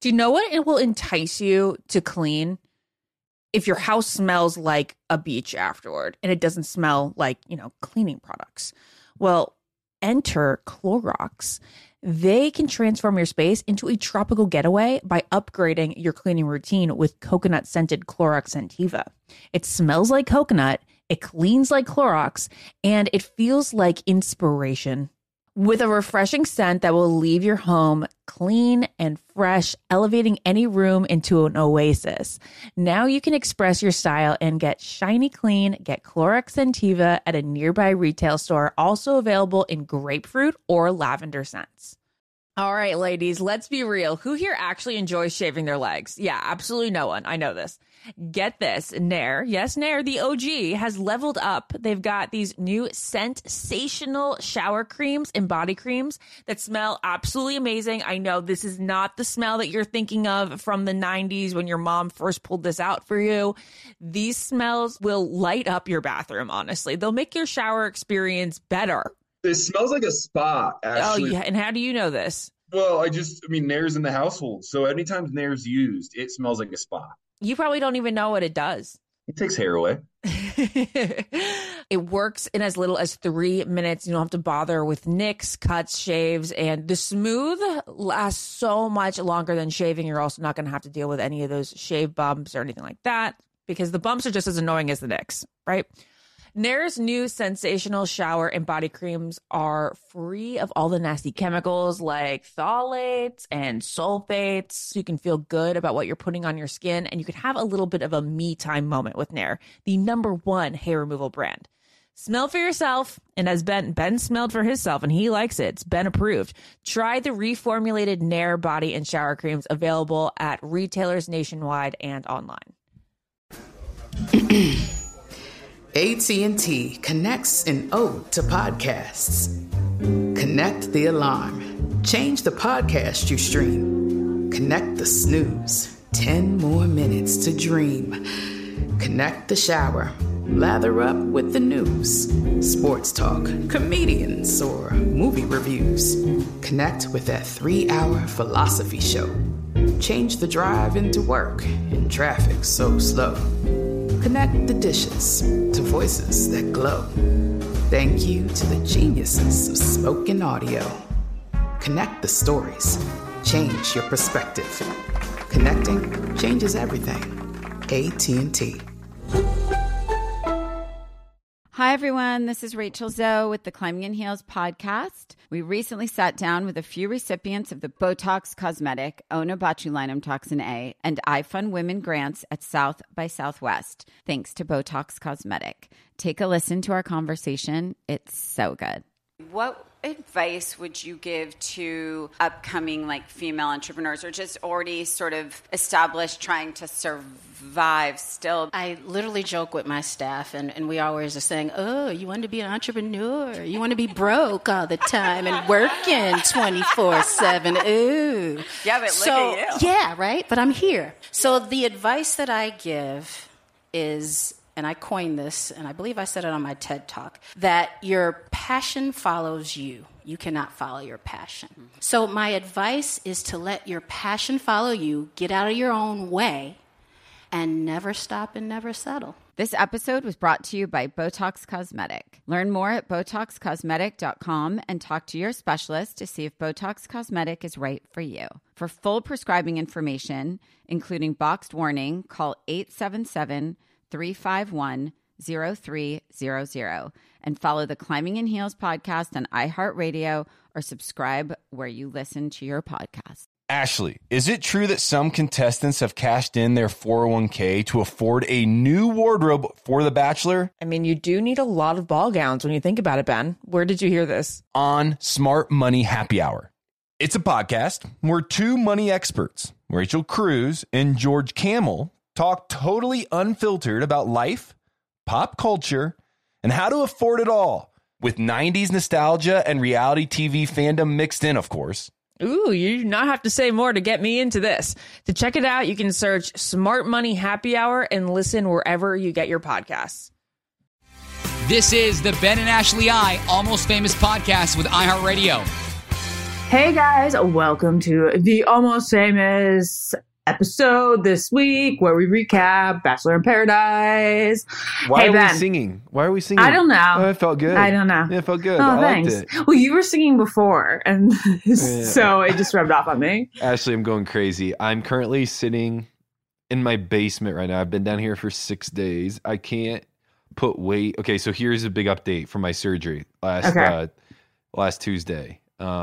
Do you know what it will entice you to clean? If your house smells like a beach afterward and it doesn't smell like, cleaning products. Well, enter Clorox. They can transform your space into a tropical getaway by upgrading your cleaning routine with coconut-scented Clorox Scentiva. It smells like coconut, it cleans like Clorox, and it feels like inspiration. With a refreshing scent that will leave your home clean and fresh, elevating any room into an oasis. Now you can express your style and get shiny clean. Get Clorox Scentiva at a nearby retail store, also available in grapefruit or lavender scents. All right, ladies, let's be real. Who here actually enjoys shaving their legs? Yeah, absolutely no one. I know this. Get this, Nair, yes, Nair, the OG, has leveled up. They've got these new sensational shower creams and body creams that smell absolutely amazing. I know this is not the smell that you're thinking of from the 90s when your mom first pulled this out for you. These smells will light up your bathroom, honestly. They'll make your shower experience better. It smells like a spa, actually. Oh, yeah, and how do you know this? Well, Nair's in the household, so anytime Nair's used, it smells like a spa. You probably don't even know what it does. It takes hair away. It works in as little as 3 minutes. You don't have to bother with nicks, cuts, shaves, and the smooth lasts so much longer than shaving. You're also not going to have to deal with any of those shave bumps or anything like that because the bumps are just as annoying as the nicks, right? Nair's new sensational shower and body creams are free of all the nasty chemicals like phthalates and sulfates. So you can feel good about what you're putting on your skin, and you can have a little bit of a me time moment with Nair, the #1 hair removal brand. Smell for yourself, and as Ben smelled for himself, and he likes it. It's been approved. Try the reformulated Nair body and shower creams available at retailers nationwide and online. AT&T connects an ode to podcasts. Connect the alarm. Change the podcast you stream. Connect the snooze. 10 more minutes to dream. Connect the shower. Lather up with the news. Sports talk, comedians, or movie reviews. Connect with that 3-hour philosophy show. Change the drive into work in traffic so slow. Connect the dishes to voices that glow. Thank you to the geniuses of spoken audio. Connect the stories. Change your perspective. Connecting changes everything. AT&T. Hi, everyone. This is Rachel Zoe with the Climbing in Heels podcast. We recently sat down with a few recipients of the Botox Cosmetic, Onabotulinum Toxin A, and iFund Women grants at South by Southwest, thanks to Botox Cosmetic. Take a listen to our conversation. It's so good. What advice would you give to upcoming female entrepreneurs or just already sort of established trying to survive still? I literally joke with my staff and we always are saying, oh, you want to be an entrepreneur? You want to be broke all the time and working 24/7. Ooh. Yeah, but look at you. Yeah, right? But I'm here. So the advice that I give is, and I coined this, and I believe I said it on my TED Talk, that your passion follows you. You cannot follow your passion. Mm-hmm. So my advice is to let your passion follow you, get out of your own way, and never stop and never settle. This episode was brought to you by Botox Cosmetic. Learn more at BotoxCosmetic.com and talk to your specialist to see if Botox Cosmetic is right for you. For full prescribing information, including boxed warning, call 877-351-0300 and follow the Climbing in Heels podcast on iHeartRadio or subscribe where you listen to your podcast. Ashley, is it true that some contestants have cashed in their 401k to afford a new wardrobe for The Bachelor? I mean, you do need a lot of ball gowns when you think about it, Ben. Where did you hear this? On Smart Money Happy Hour. It's a podcast where two money experts, Rachel Cruz and George Kamel, talk totally unfiltered about life, pop culture, and how to afford it all, with 90s nostalgia and reality TV fandom mixed in, of course. Ooh, you do not have to say more to get me into this. To check it out, you can search Smart Money Happy Hour and listen wherever you get your podcasts. This is the Ben and Ashley I Almost Famous podcast with iHeartRadio. Hey guys, welcome to the Almost Famous episode this week where we recap Bachelor in Paradise. Why hey, are Ben. we singing? Why are we singing? I don't know. Oh, it felt good. I don't know. Yeah, it felt good. Oh, I thanks. liked it. Well, you were singing before, and so it just rubbed off on me. Ashley, I'm going crazy. I'm currently sitting in my basement right now. I've been down here for 6 days. I can't put weight. Okay, so here's a big update from my surgery last Tuesday.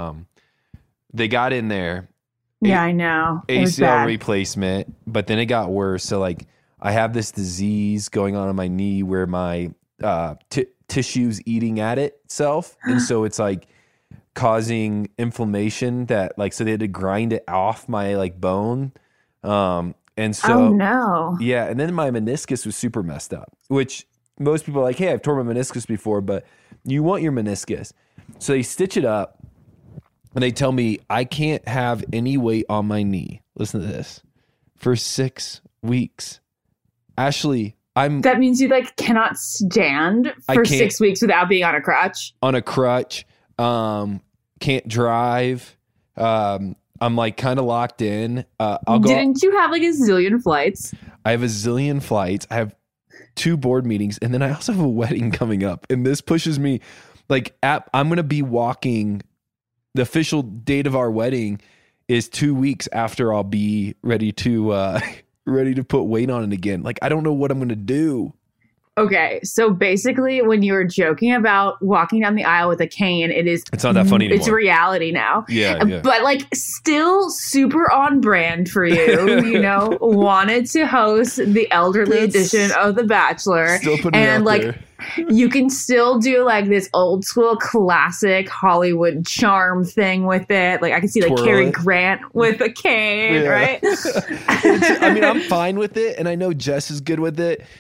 They got in there. Yeah, I know. It was ACL bad. replacement, but then it got worse. So like I have this disease going on my knee where my tissue's eating at itself. And so it's like causing inflammation that like, so they had to grind it off my like bone. And so, oh no. yeah. And then my meniscus was super messed up, which most people are like, hey, I've torn my meniscus before, but you want your meniscus. So they stitch it up. And they tell me I can't have any weight on my knee. Listen to this. For 6 weeks. Ashley, That means you like cannot stand for 6 weeks without being on a crutch. On a crutch. Can't drive. I'm like kind of locked in. Didn't you have like a zillion flights? I have a zillion flights. I have 2 board meetings. And then I also have a wedding coming up. And this pushes me like I'm going to be walking. The official date of our wedding is 2 weeks after I'll be ready to put weight on it again. Like, I don't know what I'm going to do. Okay, so basically when you were joking about walking down the aisle with a cane, it's not that funny anymore. It's reality now. Yeah. But like still super on brand for you, you know, wanted to host the elderly edition of The Bachelor. Still putting it out like there. You can still do like this old school classic Hollywood charm thing with it. Like I can see like Twirl Cary it. Grant with a cane, right? I mean, I'm fine with it, and I know Jess is good with it.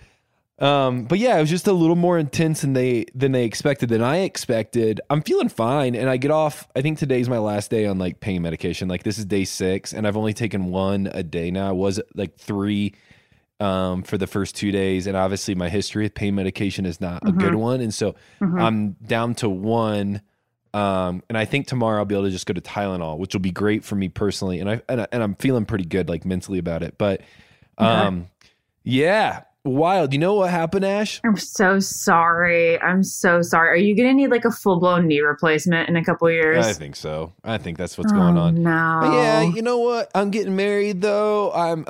But yeah, it was just a little more intense than I expected. I'm feeling fine, and I get off. I think today's my last day on like pain medication. Like this is day 6, and I've only taken 1 a day now. I was like 3 for the first 2 days, and obviously my history with pain medication is not a good one, and so I'm down to 1. And I think tomorrow I'll be able to just go to Tylenol, which will be great for me personally, and I'm feeling pretty good like mentally about it. But yeah. Wild. You know what happened, Ash? I'm so sorry. Are you going to need like a full-blown knee replacement in a couple years? I think so. I think that's what's going on. No. But yeah, you know what? I'm getting married though. I'm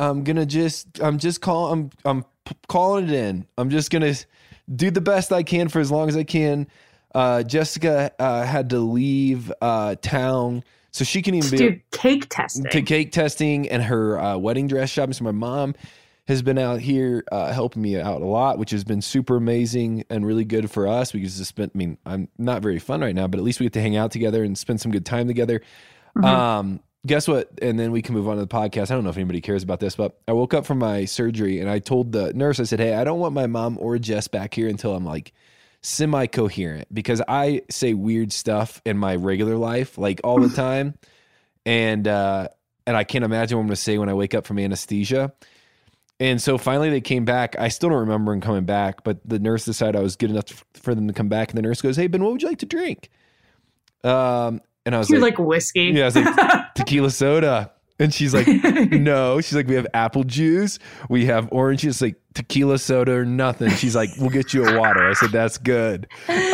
calling it in. I'm just going to do the best I can for as long as I can. Jessica had to leave town so she can even do cake testing. And her wedding dress shopping. So my mom has been out here helping me out a lot, which has been super amazing and really good for us because I'm not very fun right now, but at least we get to hang out together and spend some good time together. Guess what? And then we can move on to the podcast. I don't know if anybody cares about this, but I woke up from my surgery and I told the nurse, I said, hey, I don't want my mom or Jess back here until I'm like semi-coherent because I say weird stuff in my regular life, like all the time. And I can't imagine what I'm going to say when I wake up from anesthesia. And so finally they came back. I still don't remember them coming back, but the nurse decided I was good enough for them to come back. And the nurse goes, hey, Ben, what would you like to drink? And I was like whiskey. Yeah, I was like, tequila soda. And she's like, no. She's like, we have apple juice. We have orange juice. Like tequila soda or nothing. She's like, we'll get you a water. I said, that's good.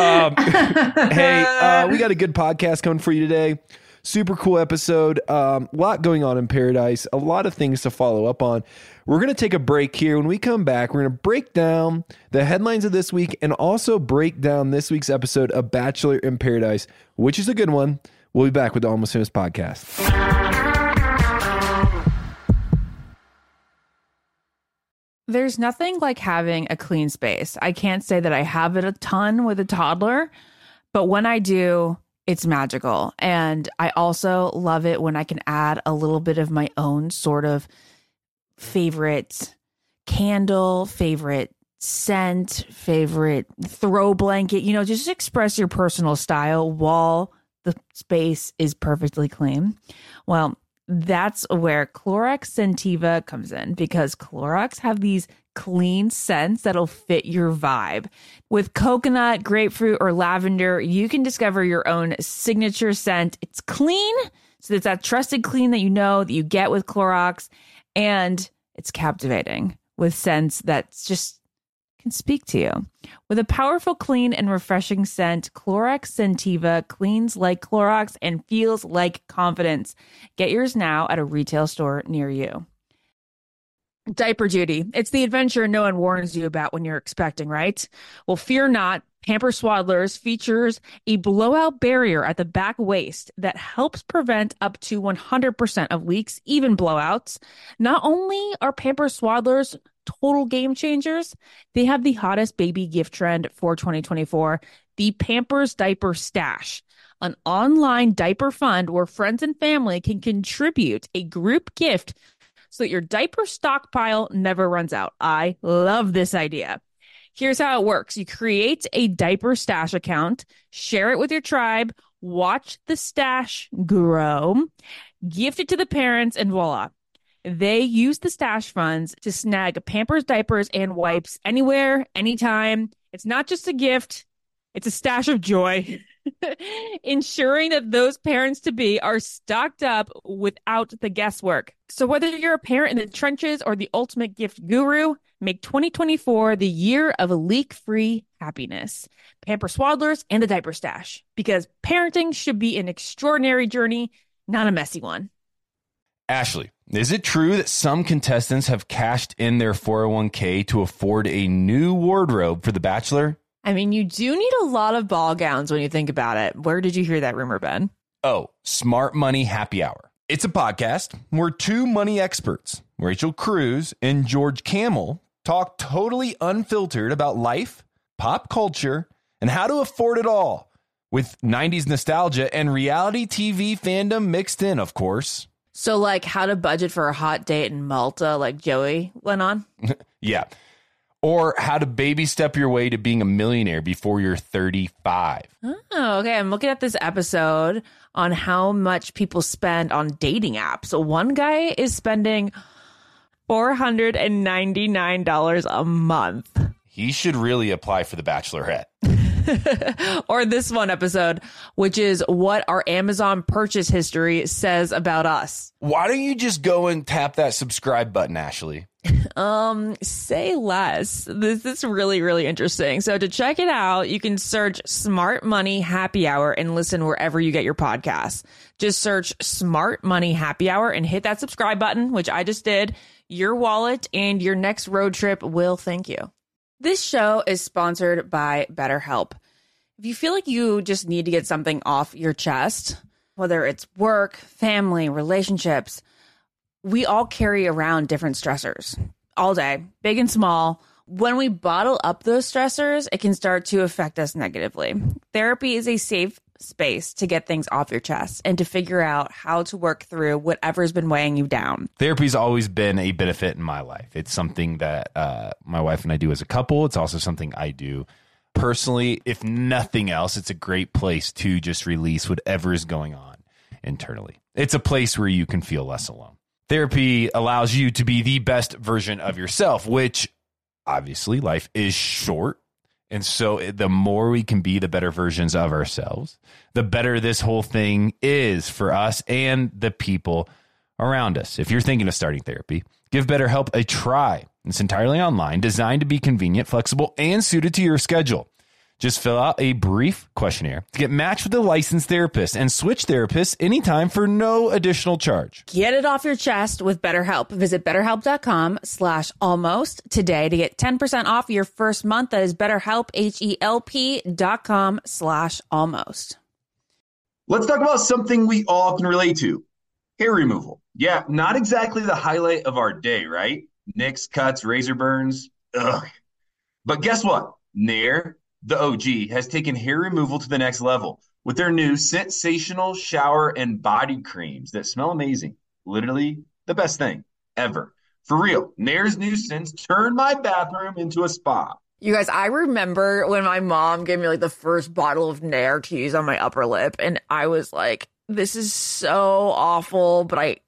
Hey, we got a good podcast coming for you today. Super cool episode. A lot going on in Paradise. A lot of things to follow up on. We're going to take a break here. When we come back, we're going to break down the headlines of this week and also break down this week's episode of Bachelor in Paradise, which is a good one. We'll be back with the Almost Famous podcast. There's nothing like having a clean space. I can't say that I have it a ton with a toddler, but when I do, it's magical. And I also love it when I can add a little bit of my own sort of favorite candle, favorite scent, favorite throw blanket, just express your personal style while the space is perfectly clean. Well, that's where Clorox Scentiva comes in because Clorox have these clean scents that'll fit your vibe. With coconut, grapefruit, or lavender, you can discover your own signature scent. It's clean, so it's that trusted clean that you know that you get with Clorox, and it's captivating with scents that just can speak to you. With a powerful, clean, and refreshing scent, Clorox Scentiva cleans like Clorox and feels like confidence. Get yours now at a retail store near you. Diaper duty. It's the adventure no one warns you about when you're expecting, right? Well, fear not. Pampers Swaddlers features a blowout barrier at the back waist that helps prevent up to 100% of leaks, even blowouts. Not only are Pampers Swaddlers total game changers, they have the hottest baby gift trend for 2024, the Pampers Diaper Stash, an online diaper fund where friends and family can contribute a group gift so that your diaper stockpile never runs out. I love this idea. Here's how it works. You create a diaper stash account, share it with your tribe, watch the stash grow, gift it to the parents, and voila. They use the stash funds to snag Pampers diapers and wipes anywhere, anytime. It's not just a gift, it's a stash of joy. Ensuring that those parents-to-be are stocked up without the guesswork. So whether you're a parent in the trenches or the ultimate gift guru, make 2024 the year of leak-free happiness. Pampers Swaddlers and the Diaper Stash. Because parenting should be an extraordinary journey, not a messy one. Ashley, is it true that some contestants have cashed in their 401k to afford a new wardrobe for The Bachelor? I mean, you do need a lot of ball gowns when you think about it. Where did you hear that rumor, Ben? Oh, Smart Money Happy Hour. It's a podcast where two money experts, Rachel Cruz and George Kamel, talk totally unfiltered about life, pop culture, and how to afford it all, with 90s nostalgia and reality TV fandom mixed in, of course. So, like, how to budget for a hot date in Malta, like Joey went on? Yeah. Or how to baby step your way to being a millionaire before you're 35. Oh, okay. I'm looking at this episode on how much people spend on dating apps. So one guy is spending $499 a month. He should really apply for The Bachelorette. Or this one episode, which is what our Amazon purchase history says about us. Why don't you just go and tap that subscribe button, Ashley? Say less. This is really, really interesting. So to check it out, you can search Smart Money Happy Hour and listen wherever you get your podcasts. Just search Smart Money Happy Hour and hit that subscribe button, which I just did. Your wallet and your next road trip will thank you. This show is sponsored by BetterHelp. If you feel like you just need to get something off your chest, whether it's work, family, relationships, we all carry around different stressors all day, big and small. When we bottle up those stressors, it can start to affect us negatively. Therapy is a safe space to get things off your chest and to figure out how to work through whatever's been weighing you down. Therapy's always been a benefit in my life. It's something that my wife and I do as a couple. It's also something I do personally. If nothing else, it's a great place to just release whatever is going on internally. It's a place where you can feel less alone. Therapy allows you to be the best version of yourself, which obviously life is short. And so the more we can be the better versions of ourselves, the better this whole thing is for us and the people around us. If you're thinking of starting therapy, give BetterHelp a try. It's entirely online, designed to be convenient, flexible, and suited to your schedule. Just fill out a brief questionnaire to get matched with a licensed therapist and switch therapists anytime for no additional charge. Get it off your chest with BetterHelp. Visit BetterHelp.com/almost today to get 10% off your first month. That is BetterHelp, HELP.com/almost. Let's talk about something we all can relate to. Hair removal. Yeah, not exactly the highlight of our day, right? Nicks, cuts, razor burns. Ugh. But guess what? Nair, the OG, has taken hair removal to the next level with their new sensational shower and body creams that smell amazing. Literally the best thing ever. For real, Nair's new scents turned my bathroom into a spa. You guys, I remember when my mom gave me like the first bottle of Nair to use on my upper lip, and I was like, this is so awful, but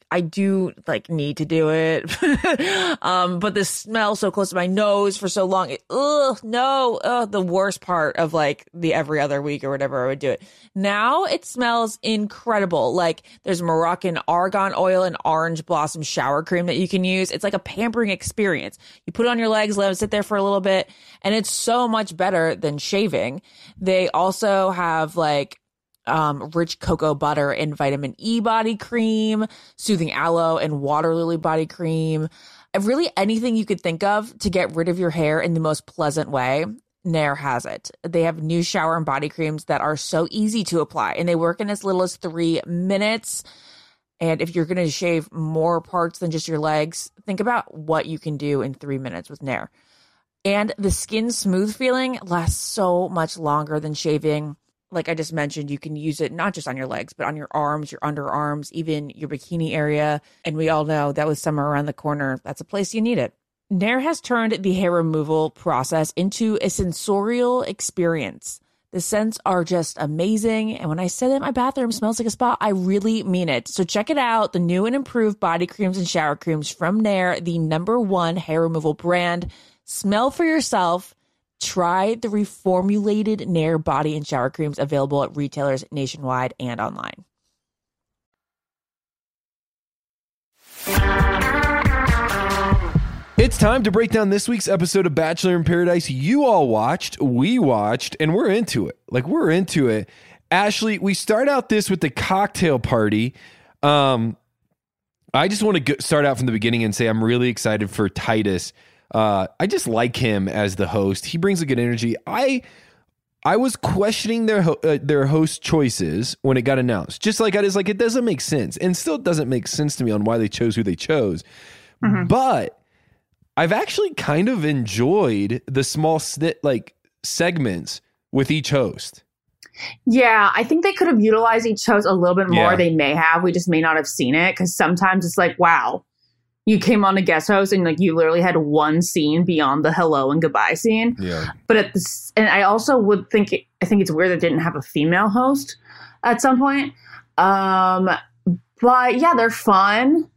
I do like need to do it. But the smell so close to my nose for so long, the worst part of like the every other week or whatever I would do it. Now it smells incredible. Like there's Moroccan argan oil and orange blossom shower cream that you can use. It's like a pampering experience. You put it on your legs, let them sit there for a little bit, and it's so much better than shaving. They also have like rich cocoa butter and vitamin E body cream, soothing aloe and water lily body cream. Really anything you could think of to get rid of your hair in the most pleasant way, Nair has it. They have new shower and body creams that are so easy to apply, and they work in as little as 3 minutes. And if you're going to shave more parts than just your legs, think about what you can do in 3 minutes with Nair. And the skin smooth feeling lasts so much longer than shaving. Like I just mentioned, you can use it not just on your legs, but on your arms, your underarms, even your bikini area. And we all know that with summer around the corner, that's a place you need it. Nair has turned the hair removal process into a sensorial experience. The scents are just amazing. And when I say that my bathroom smells like a spa, I really mean it. So check it out. The new and improved body creams and shower creams from Nair, the #1 hair removal brand. Smell for yourself. Try the reformulated Nair body and shower creams available at retailers nationwide and online. It's time to break down this week's episode of Bachelor in Paradise. You all watched, we watched, and we're into it. We're into it. Ashley, we start out this with the cocktail party. I just want to start out from the beginning and say I'm really excited for Titus. I just like him as the host. He brings a good energy. I was questioning their host choices when it got announced. Just like I was like, it doesn't make sense, and still doesn't make sense to me on why they chose who they chose. Mm-hmm. But I've actually kind of enjoyed the small segments with each host. Yeah, I think they could have utilized each host a little bit more. Yeah. They may have. We just may not have seen it, because sometimes it's like, wow, you came on a guest host and like you literally had one scene beyond the hello and goodbye scene. Yeah. But and I also would think I think it's weird that they didn't have a female host at some point. But yeah, they're fun.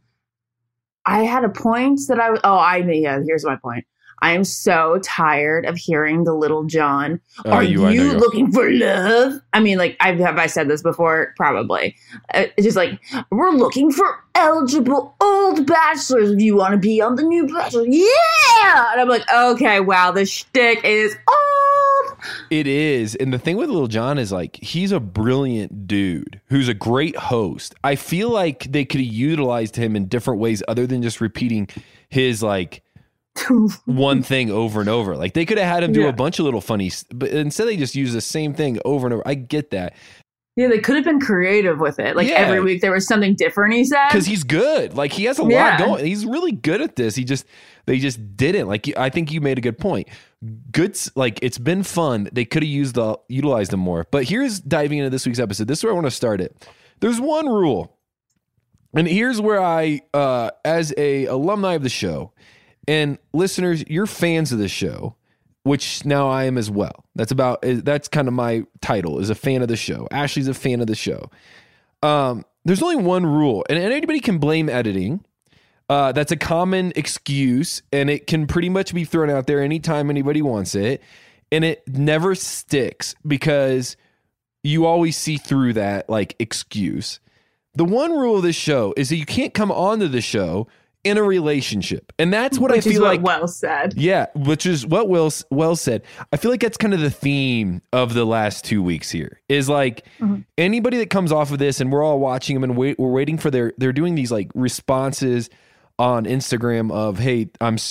I had a point that here's my point. I am so tired of hearing the Little John. Are you looking for love? I mean, like, have I said this before? Probably. It's just like, we're looking for eligible old bachelors if you want to be on the new Bachelor. Yeah! And I'm like, okay, wow, the shtick is old. It is. And the thing with Little John is, like, he's a brilliant dude who's a great host. I feel like they could have utilized him in different ways other than just repeating his, like, one thing over and over. Like they could have had him do a bunch of little funny, but instead they just use the same thing over and over. I get that. Yeah, they could have been creative with it. Like every week there was something different, he said. Because he's good. Like he has a lot going. He's really good at this. They just didn't. Like I think you made a good point. Good, like it's been fun. They could have utilized them more. But here's diving into this week's episode. This is where I want to start it. There's one rule. And here's where I, as a alumni of the show, and listeners, you're fans of the show, which now I am as well. That's kind of my title, is a fan of the show. Ashley's a fan of the show. There's only one rule, and anybody can blame editing. That's a common excuse, and it can pretty much be thrown out there anytime anybody wants it, and it never sticks because you always see through that like excuse. The one rule of this show is that you can't come onto the show in a relationship. And that's what I feel like. Well said. Yeah, which is what well said. I feel like that's kind of the theme of the last 2 weeks here is like anybody that comes off of this and we're all watching them and we're waiting for they're doing these like responses on Instagram of, hey,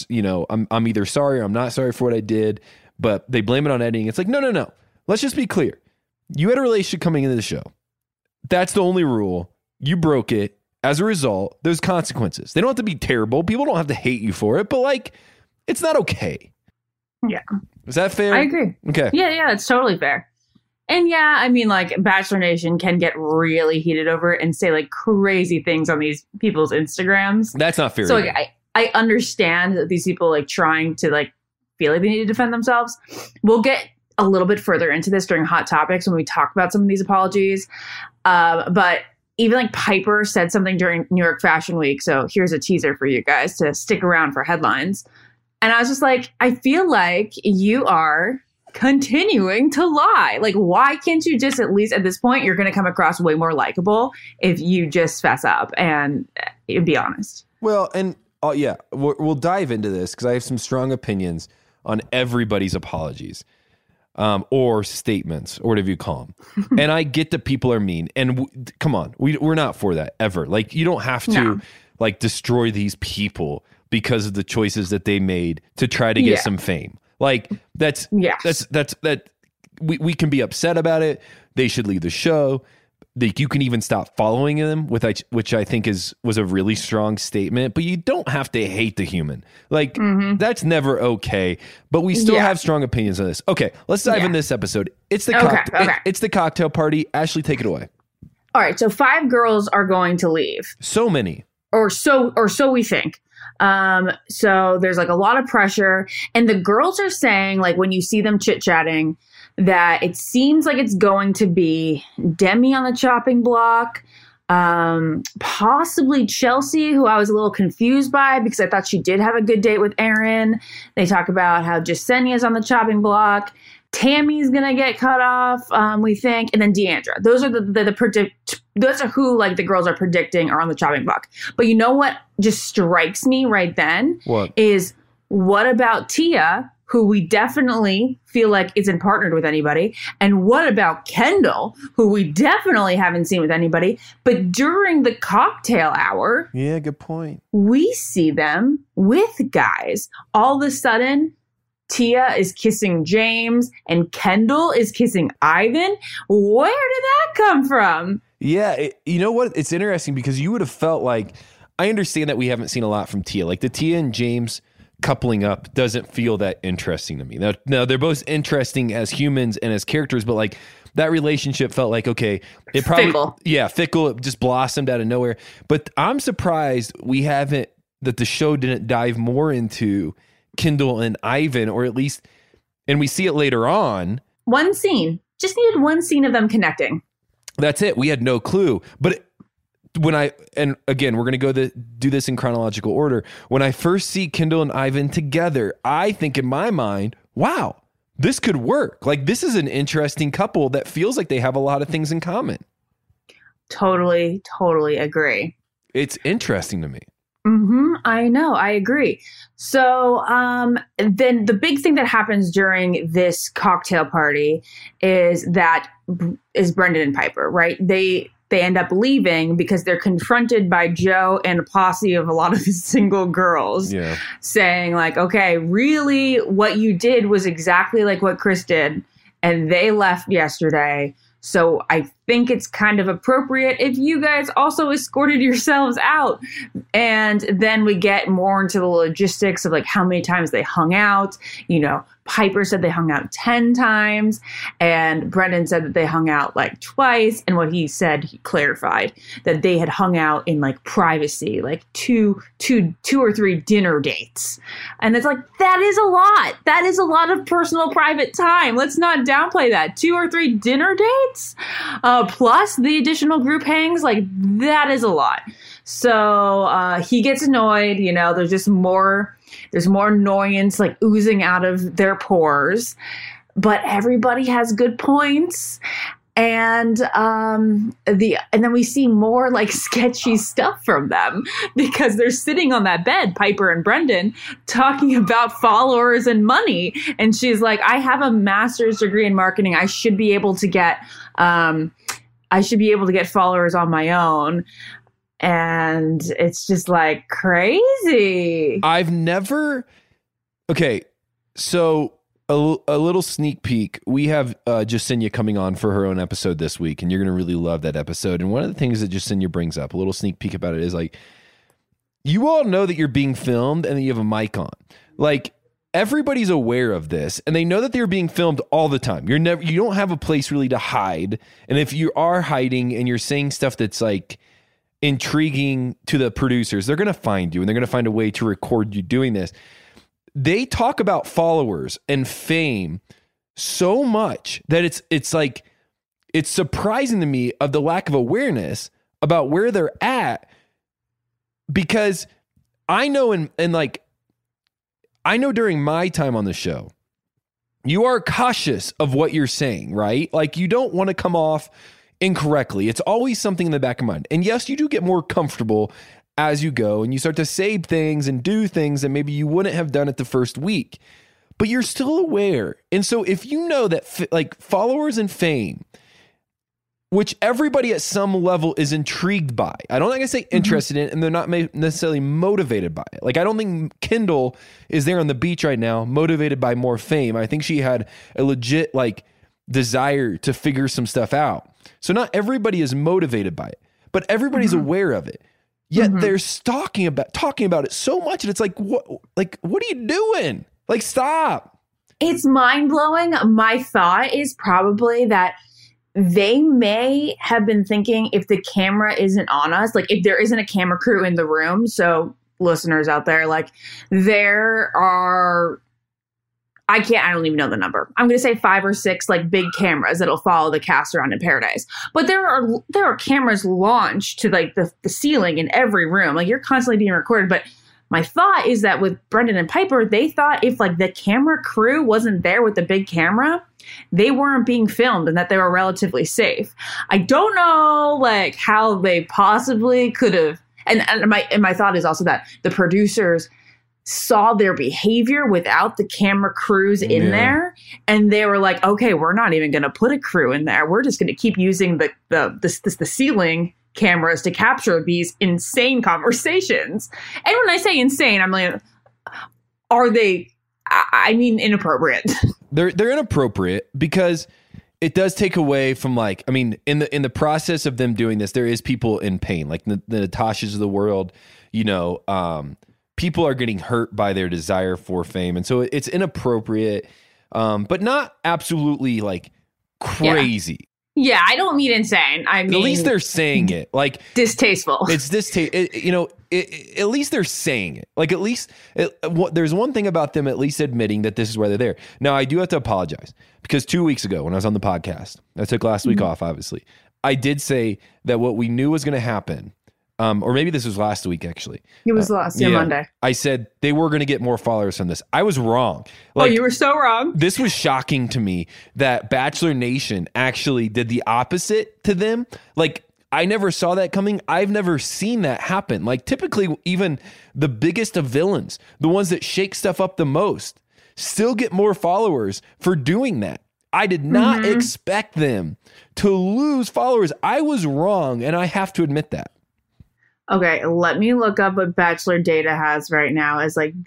I'm either sorry or I'm not sorry for what I did, but they blame it on editing. It's like, no. Let's just be clear. You had a relationship coming into the show. That's the only rule. You broke it. As a result, there's consequences. They don't have to be terrible. People don't have to hate you for it, but like, it's not okay. Yeah. Is that fair? I agree. Okay. Yeah, it's totally fair. And yeah, I mean, like, Bachelor Nation can get really heated over it and say like crazy things on these people's Instagrams. That's not fair. So like, I understand that these people like trying to like feel like they need to defend themselves. We'll get a little bit further into this during Hot Topics when we talk about some of these apologies. But even like Piper said something during New York Fashion Week. So here's a teaser for you guys to stick around for headlines. And I was just like, I feel like you are continuing to lie. Like, why can't you just, at least at this point, you're going to come across way more likable if you just fess up and be honest. Well, and yeah, we'll dive into this because I have some strong opinions on everybody's apologies or statements or whatever you call them. And I get that people are mean. And come on, we're not for that ever. Like, you don't have to like destroy these people because of the choices that they made to try to get some fame. Like that we can be upset about it. They should leave the show. You can even stop following them, which I think was a really strong statement. But you don't have to hate the human. Like that's never okay. But we still have strong opinions on this. Okay, let's dive in this episode. It's the it's the cocktail party. Ashley, take it away. All right, so 5 girls are going to leave. So many, or so we think. So there's like a lot of pressure, and the girls are saying, like, when you see them chit-chatting, that it seems like it's going to be Demi on the chopping block, possibly Chelsea, who I was a little confused by because I thought she did have a good date with Aaron. They talk about how Jasenia's on the chopping block. Tammy's gonna get cut off, we think, and then Deandra. Those are those are who, like, the girls are predicting are on the chopping block. But you know what just strikes me right then? What about Tia, who we definitely feel like isn't partnered with anybody? And what about Kendall, who we definitely haven't seen with anybody? But during the cocktail hour, yeah, good point, we see them with guys. All of a sudden, Tia is kissing James and Kendall is kissing Ivan. Where did that come from? Yeah, you know what? It's interesting because you would have felt like, I understand that we haven't seen a lot from Tia. Like, the Tia and James coupling up doesn't feel that interesting to me. Now they're both interesting as humans and as characters, but like that relationship felt like, okay, it probably fickle. It just blossomed out of nowhere. But I'm surprised that the show didn't dive more into Kendall and Ivan, or at least, and we see it later on. One scene. Just needed one scene of them connecting. That's it. We had no clue. But and again, we're going to do this in chronological order. When I first see Kendall and Ivan together, I think in my mind, wow, this could work. Like, this is an interesting couple that feels like they have a lot of things in common. Totally agree. It's interesting to me. I know. I agree. So then the big thing that happens during this cocktail party is Brendan and Piper, right? They end up leaving because they're confronted by Joe and a posse of a lot of single girls saying, like, okay, really what you did was exactly like what Chris did, and they left yesterday. So I think it's kind of appropriate if you guys also escorted yourselves out. And then we get more into the logistics of, like, how many times they hung out. You know, Piper said they hung out 10 times, and Brendan said that they hung out like twice. And what he said, he clarified that they had hung out in, like, privacy, like two or three dinner dates. And it's like, that is a lot. That is a lot of personal private time. Let's not downplay that. 2 or 3 dinner dates, plus the additional group hangs, like, that is a lot. So he gets annoyed. You know, there's more annoyance, like, oozing out of their pores, but everybody has good points. And then we see more, like, sketchy stuff from them because they're sitting on that bed, Piper and Brendan, talking about followers and money. And she's like, I have a master's degree in marketing. I should be able to get followers on my own. And it's just, like, crazy. Okay, so a little sneak peek. We have Jasenia coming on for her own episode this week, and you're going to really love that episode. And one of the things that Jasenia brings up, a little sneak peek about it, is, like, you all know that you're being filmed and that you have a mic on. Like, everybody's aware of this, and they know that they're being filmed all the time. You don't have a place really to hide. And if you are hiding and you're saying stuff that's, like, intriguing to the producers, they're going to find you, and they're going to find a way to record you doing this. They talk about followers and fame so much that it's like, it's surprising to me of the lack of awareness about where they're at, because I know I know during my time on the show, you are cautious of what you're saying, right? Like, you don't want to come off incorrectly. It's always something in the back of mind. And yes, you do get more comfortable as you go and you start to say things and do things that maybe you wouldn't have done it the first week, but you're still aware. And so if you know that like followers and fame, which everybody at some level is intrigued by, I don't like I say interested in, and they're not necessarily motivated by it. Like, I don't think Kendall is there on the beach right now motivated by more fame. I think she had a legit like desire to figure some stuff out. So not everybody is motivated by it, but everybody's aware of it. Yet they're talking about it so much, and it's like, what are you doing? Like, stop. It's mind-blowing. My thought is probably that they may have been thinking, if the camera isn't on us, like if there isn't a camera crew in the room, so listeners out there, like there are, I don't even know the number. I'm going to say 5 or 6 like big cameras that'll follow the cast around in Paradise. But there are cameras launched to like the ceiling in every room. Like, you're constantly being recorded. But my thought is that with Brendan and Piper, they thought if like the camera crew wasn't there with the big camera, they weren't being filmed and that they were relatively safe. I don't know like how they possibly could have. And my thought is also that the producers saw their behavior without the camera crews in there, and they were like, okay, we're not even going to put a crew in there. We're just going to keep using the ceiling cameras to capture these insane conversations. And when I say insane, I'm like, I mean inappropriate. They're inappropriate because it does take away from, like, I mean, in the process of them doing this, there is people in pain, like the Natashas of the world, you know, people are getting hurt by their desire for fame. And so it's inappropriate, but not absolutely like crazy. Yeah, I don't mean insane. I mean, at least they're saying it. Like, distasteful. It's at least they're saying it. Like, at least there's one thing about them at least admitting that this is why they're there. Now, I do have to apologize because 2 weeks ago when I was on the podcast, I took last week off, obviously. I did say that what we knew was going to happen, or maybe this was last week, actually. It was Monday. I said they were going to get more followers from this. I was wrong. Like, you were so wrong. This was shocking to me that Bachelor Nation actually did the opposite to them. Like, I never saw that coming. I've never seen that happen. Like, typically, even the biggest of villains, the ones that shake stuff up the most, still get more followers for doing that. I did not expect them to lose followers. I was wrong, and I have to admit that. Okay, let me look up what Bachelor Data has right now as like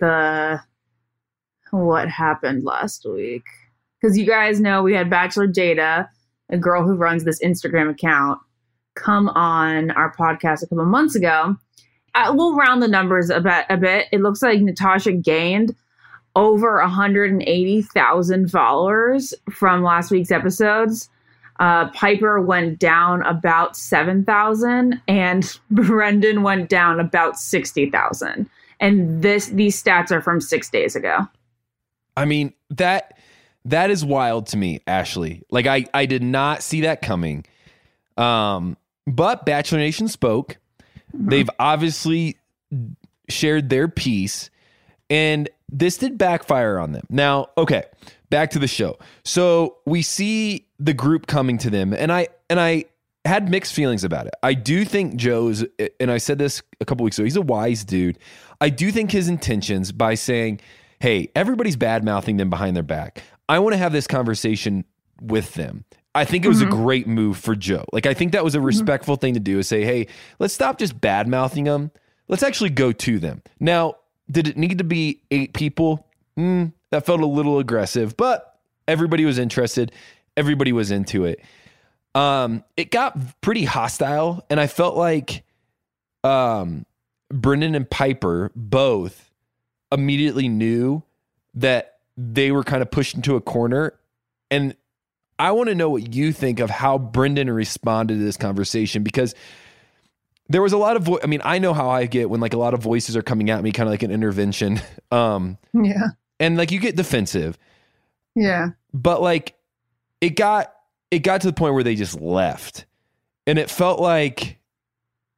what happened last week. Because you guys know we had Bachelor Data, a girl who runs this Instagram account, come on our podcast a couple months ago. We'll round the numbers a bit. It looks like Natasha gained over 180,000 followers from last week's episodes. Piper went down about 7,000 and Brendan went down about 60,000. And these stats are from 6 days ago. I mean, that is wild to me, Ashley. Like, I did not see that coming. But Bachelor Nation spoke. They've obviously shared their piece, and this did backfire on them. Now, okay, back to the show. So we see the group coming to them, and I had mixed feelings about it. I do think Joe's, and I said this a couple weeks ago, he's a wise dude. I do think his intentions by saying, hey, everybody's bad-mouthing them behind their back. I want to have this conversation with them. I think it was a great move for Joe. Like, I think that was a respectful thing to do, is say, hey, let's stop just bad-mouthing them. Let's actually go to them. Now, did it need to be 8 people? That felt a little aggressive, but everybody was interested. Everybody was into it. It got pretty hostile, and I felt like Brendan and Piper both immediately knew that they were kind of pushed into a corner. And I want to know what you think of how Brendan responded to this conversation, because there was a lot of I mean, I know how I get when like a lot of voices are coming at me, kind of like an intervention. Yeah. And like you get defensive. Yeah. But like it got to the point where they just left. And it felt like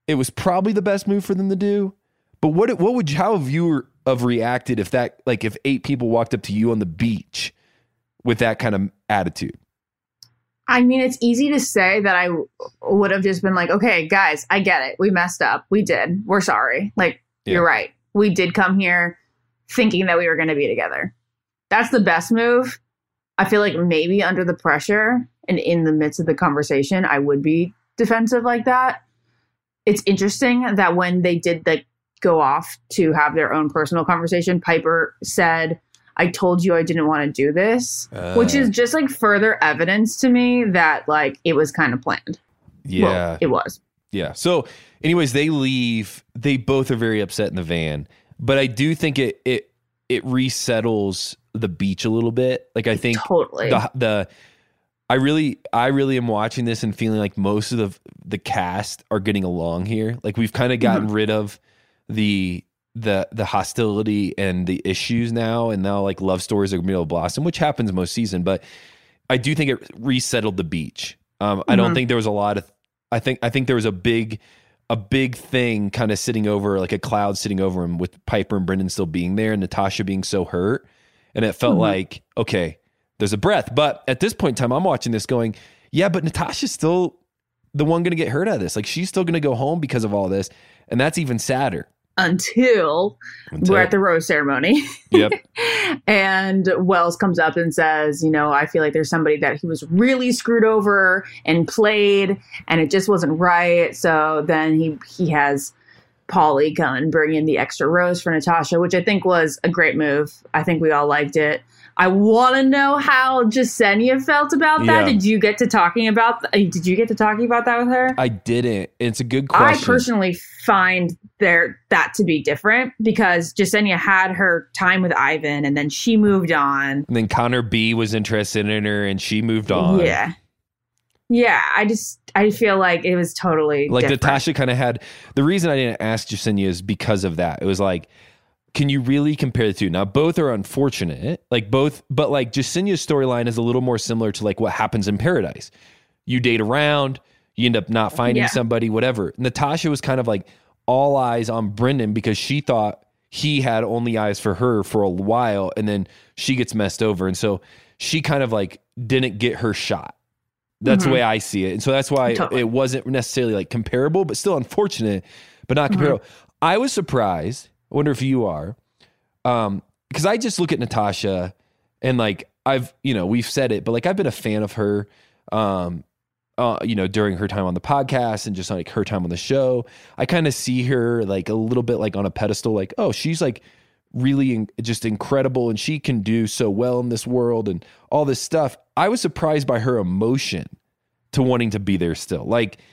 it was probably the best move for them to do. But how have you have reacted if 8 people walked up to you on the beach with that kind of attitude? I mean, it's easy to say that I would have just been like, okay, guys, I get it. We messed up. We did. We're sorry. Like, you're right. We did come here thinking that we were going to be together. That's the best move. I feel like maybe under the pressure and in the midst of the conversation, I would be defensive like that. It's interesting that when they did go off to have their own personal conversation, Piper said, I told you I didn't want to do this, which is just further evidence to me that it was kind of planned. Yeah, well, it was. Yeah. So anyways, they leave. They both are very upset in the van, but I do think it resettles the beach a little bit. I think totally I really am watching this and feeling like most of the cast are getting along here. We've kind of gotten rid of the hostility and the issues now, and now love stories are going to blossom, which happens most season. But I do think it resettled the beach. I don't think there was a lot of. I think there was a big thing kind of sitting over, a cloud sitting over him, with Piper and Brendan still being there and Natasha being so hurt, and it felt like, okay, there's a breath. But at this point in time, I'm watching this going, yeah, but Natasha's still the one going to get hurt out of this. She's still going to go home because of all this, and that's even sadder. Until we're at the rose ceremony. Yep. And Wells comes up and says, I feel like there's somebody that he was really screwed over and played, and it just wasn't right. So then he has Paulie come and bring in the extra rose for Natasha, which I think was a great move. I think we all liked it. I want to know how Jessenia felt about that. Yeah. Did you get to talking about that with her? I didn't. It's a good question. I personally find that to be different, because Jessenia had her time with Ivan and then she moved on. And then Connor B was interested in her and she moved on. Yeah. Yeah, I feel like it was totally different. Natasha kind of had, the reason I didn't ask Jessenia is because of that. It was can you really compare the two? Now, both are unfortunate, but Jessenia's storyline is a little more similar to what happens in Paradise. You date around, you end up not finding somebody, whatever. Natasha was kind of all eyes on Brendan because she thought he had only eyes for her for a while, and then she gets messed over. And so she kind of didn't get her shot. That's the way I see it. And so that's why it wasn't necessarily comparable, but still unfortunate, but not comparable. I was surprised. I wonder if you are, because I just look at Natasha and we've said it, but I've been a fan of her, during her time on the podcast and just her time on the show. I kind of see her a little bit on a pedestal, oh, she's really just incredible and she can do so well in this world and all this stuff. I was surprised by her emotion to wanting to be there still.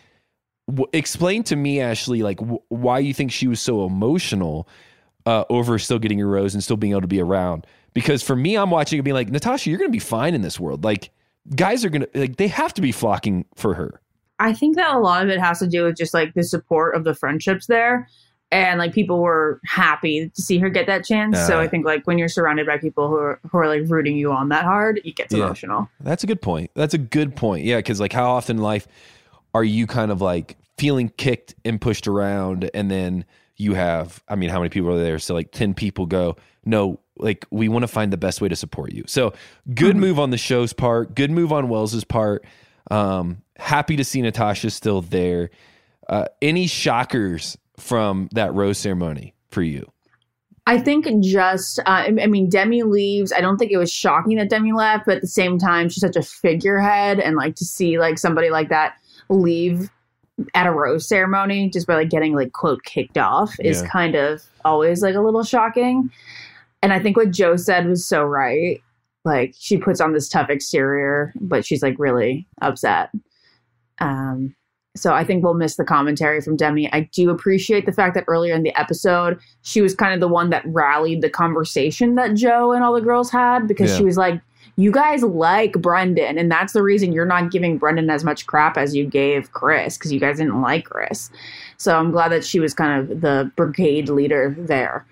Explain to me, Ashley, why you think she was so emotional over still getting your rose and still being able to be around. Because for me, I'm watching it being Natasha, you're going to be fine in this world. Guys are going to, they have to be flocking for her. I think that a lot of it has to do with just the support of the friendships there. And people were happy to see her get that chance. So I think when you're surrounded by people who are rooting you on that hard, it gets emotional. That's a good point. Yeah. Cause how often in life are you kind of feeling kicked and pushed around, and then you have, how many people are there? So 10 people go, no, we want to find the best way to support you. So good move on the show's part, good move on Wells's part. Happy to see Natasha still there. Any shockers from that rose ceremony for you? I think just, Demi leaves. I don't think it was shocking that Demi left, but at the same time, she's such a figurehead, and to see somebody like that leave at a rose ceremony just by getting quote kicked off is kind of always a little shocking. And I think what Joe said was so right. She puts on this tough exterior, but she's really upset. So I think we'll miss the commentary from Demi. I do appreciate the fact that earlier in the episode, she was kind of the one that rallied the conversation that Joe and all the girls had, because she was you guys like Brendan, and that's the reason you're not giving Brendan as much crap as you gave Chris, because you guys didn't like Chris. So I'm glad that she was kind of the brigade leader there.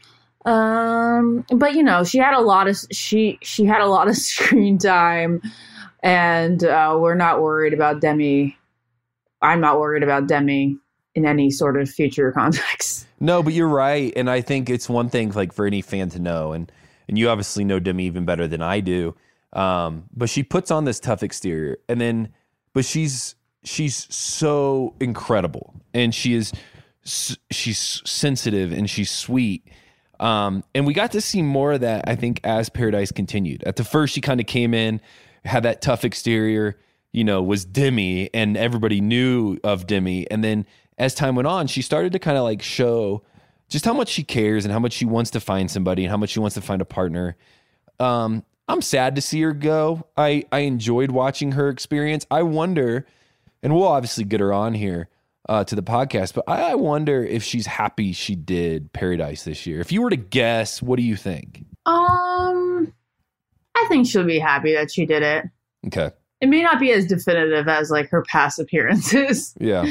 But she had a lot of she had a lot of screen time, and we're not worried about Demi. I'm not worried about Demi in any sort of future context. No, but you're right. And I think it's one thing like for any fan to know, and you obviously know Demi even better than I do. But she puts on this tough exterior, but she's so incredible, and she's sensitive and she's sweet. And we got to see more of that, I think, as Paradise continued. At the first, she kind of came in, had that tough exterior, was Demi, and everybody knew of Demi. And then as time went on, she started to kind of like show just how much she cares and how much she wants to find somebody and how much she wants to find a partner. I'm sad to see her go. I enjoyed watching her experience. I wonder, and we'll obviously get her on here to the podcast, but I wonder if she's happy she did Paradise this year. If you were to guess, what do you think? I think she'll be happy that she did it. Okay. It may not be as definitive as like her past appearances. Yeah.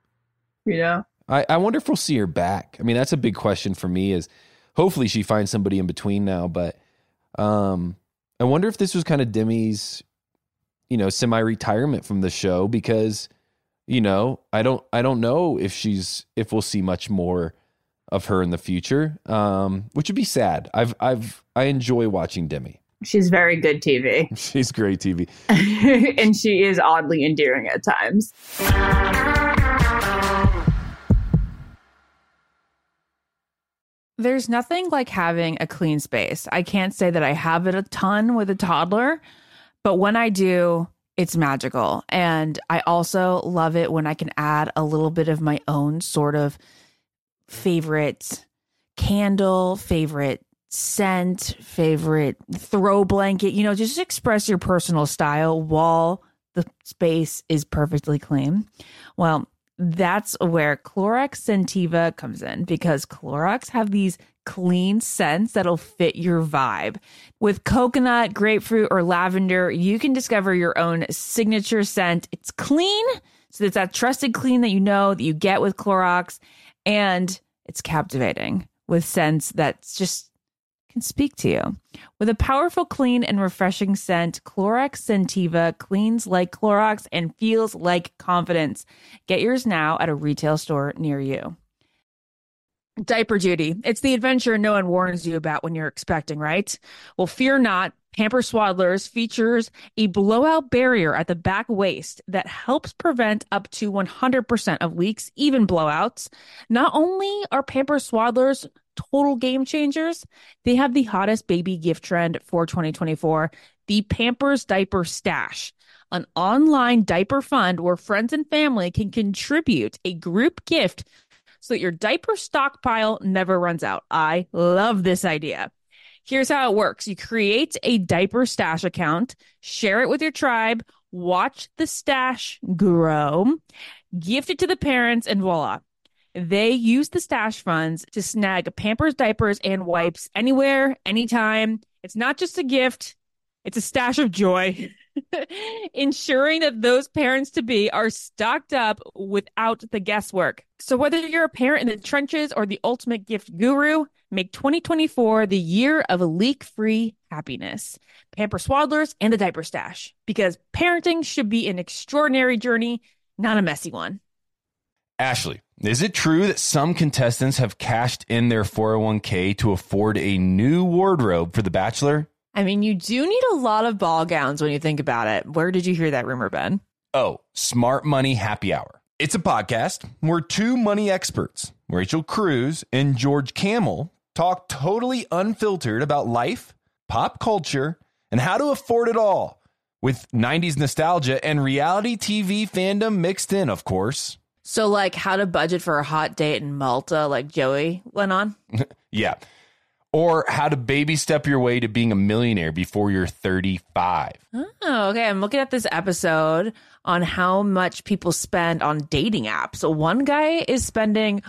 I wonder if we'll see her back. I mean, that's a big question for me, is hopefully she finds somebody in between now, but I wonder if this was kind of Demi's, semi-retirement from the show, because, I don't know if we'll see much more of her in the future, which would be sad. I enjoy watching Demi. She's very good TV. She's great TV. And she is oddly endearing at times. There's nothing like having a clean space. I can't say that I have it a ton with a toddler, but when I do, it's magical. And I also love it when I can add a little bit of my own sort of favorite candle, favorite scent, favorite throw blanket, just express your personal style while the space is perfectly clean. Well, that's where Clorox Scentiva comes in, because Clorox have these clean scents that'll fit your vibe. With coconut, grapefruit, or lavender, you can discover your own signature scent. It's clean, so it's that trusted clean that that you get with Clorox, and it's captivating with scents that's just can speak to you. With a powerful, clean, and refreshing scent, Clorox Scentiva cleans like Clorox and feels like confidence. Get yours now at a retail store near you. Diaper duty. It's the adventure no one warns you about when you're expecting, right? Well, fear not. Pampers Swaddlers features a blowout barrier at the back waist that helps prevent up to 100% of leaks, even blowouts. Not only are Pampers Swaddlers total game changers, they have the hottest baby gift trend for 2024, the Pampers Diaper Stash, an online diaper fund where friends and family can contribute a group gift so that your diaper stockpile never runs out. I love this idea. Here's how it works. You create a diaper stash account, share it with your tribe, watch the stash grow, gift it to the parents, and voila. They use the stash funds to snag Pampers diapers and wipes anywhere, anytime. It's not just a gift. It's a stash of joy, ensuring that those parents-to-be are stocked up without the guesswork. So whether you're a parent in the trenches or the ultimate gift guru, make 2024 the year of leak-free happiness. Pampers Swaddlers and the Diaper Stash, because parenting should be an extraordinary journey, not a messy one. Ashley, is it true that some contestants have cashed in their 401k to afford a new wardrobe for The Bachelor? I mean, you do need a lot of ball gowns when you think about it. Where did you hear that rumor, Ben? Oh, Smart Money Happy Hour. It's a podcast where two money experts, Rachel Cruz and George Kamel, talk totally unfiltered about life, pop culture, and how to afford it all, with 90s nostalgia and reality TV fandom mixed in, of course. So like how to budget for a hot date in Malta like Joey went on? Yeah. Or how to baby step your way to being a millionaire before you're 35. Oh, okay. I'm looking at this episode on how much people spend on dating apps. So one guy is spending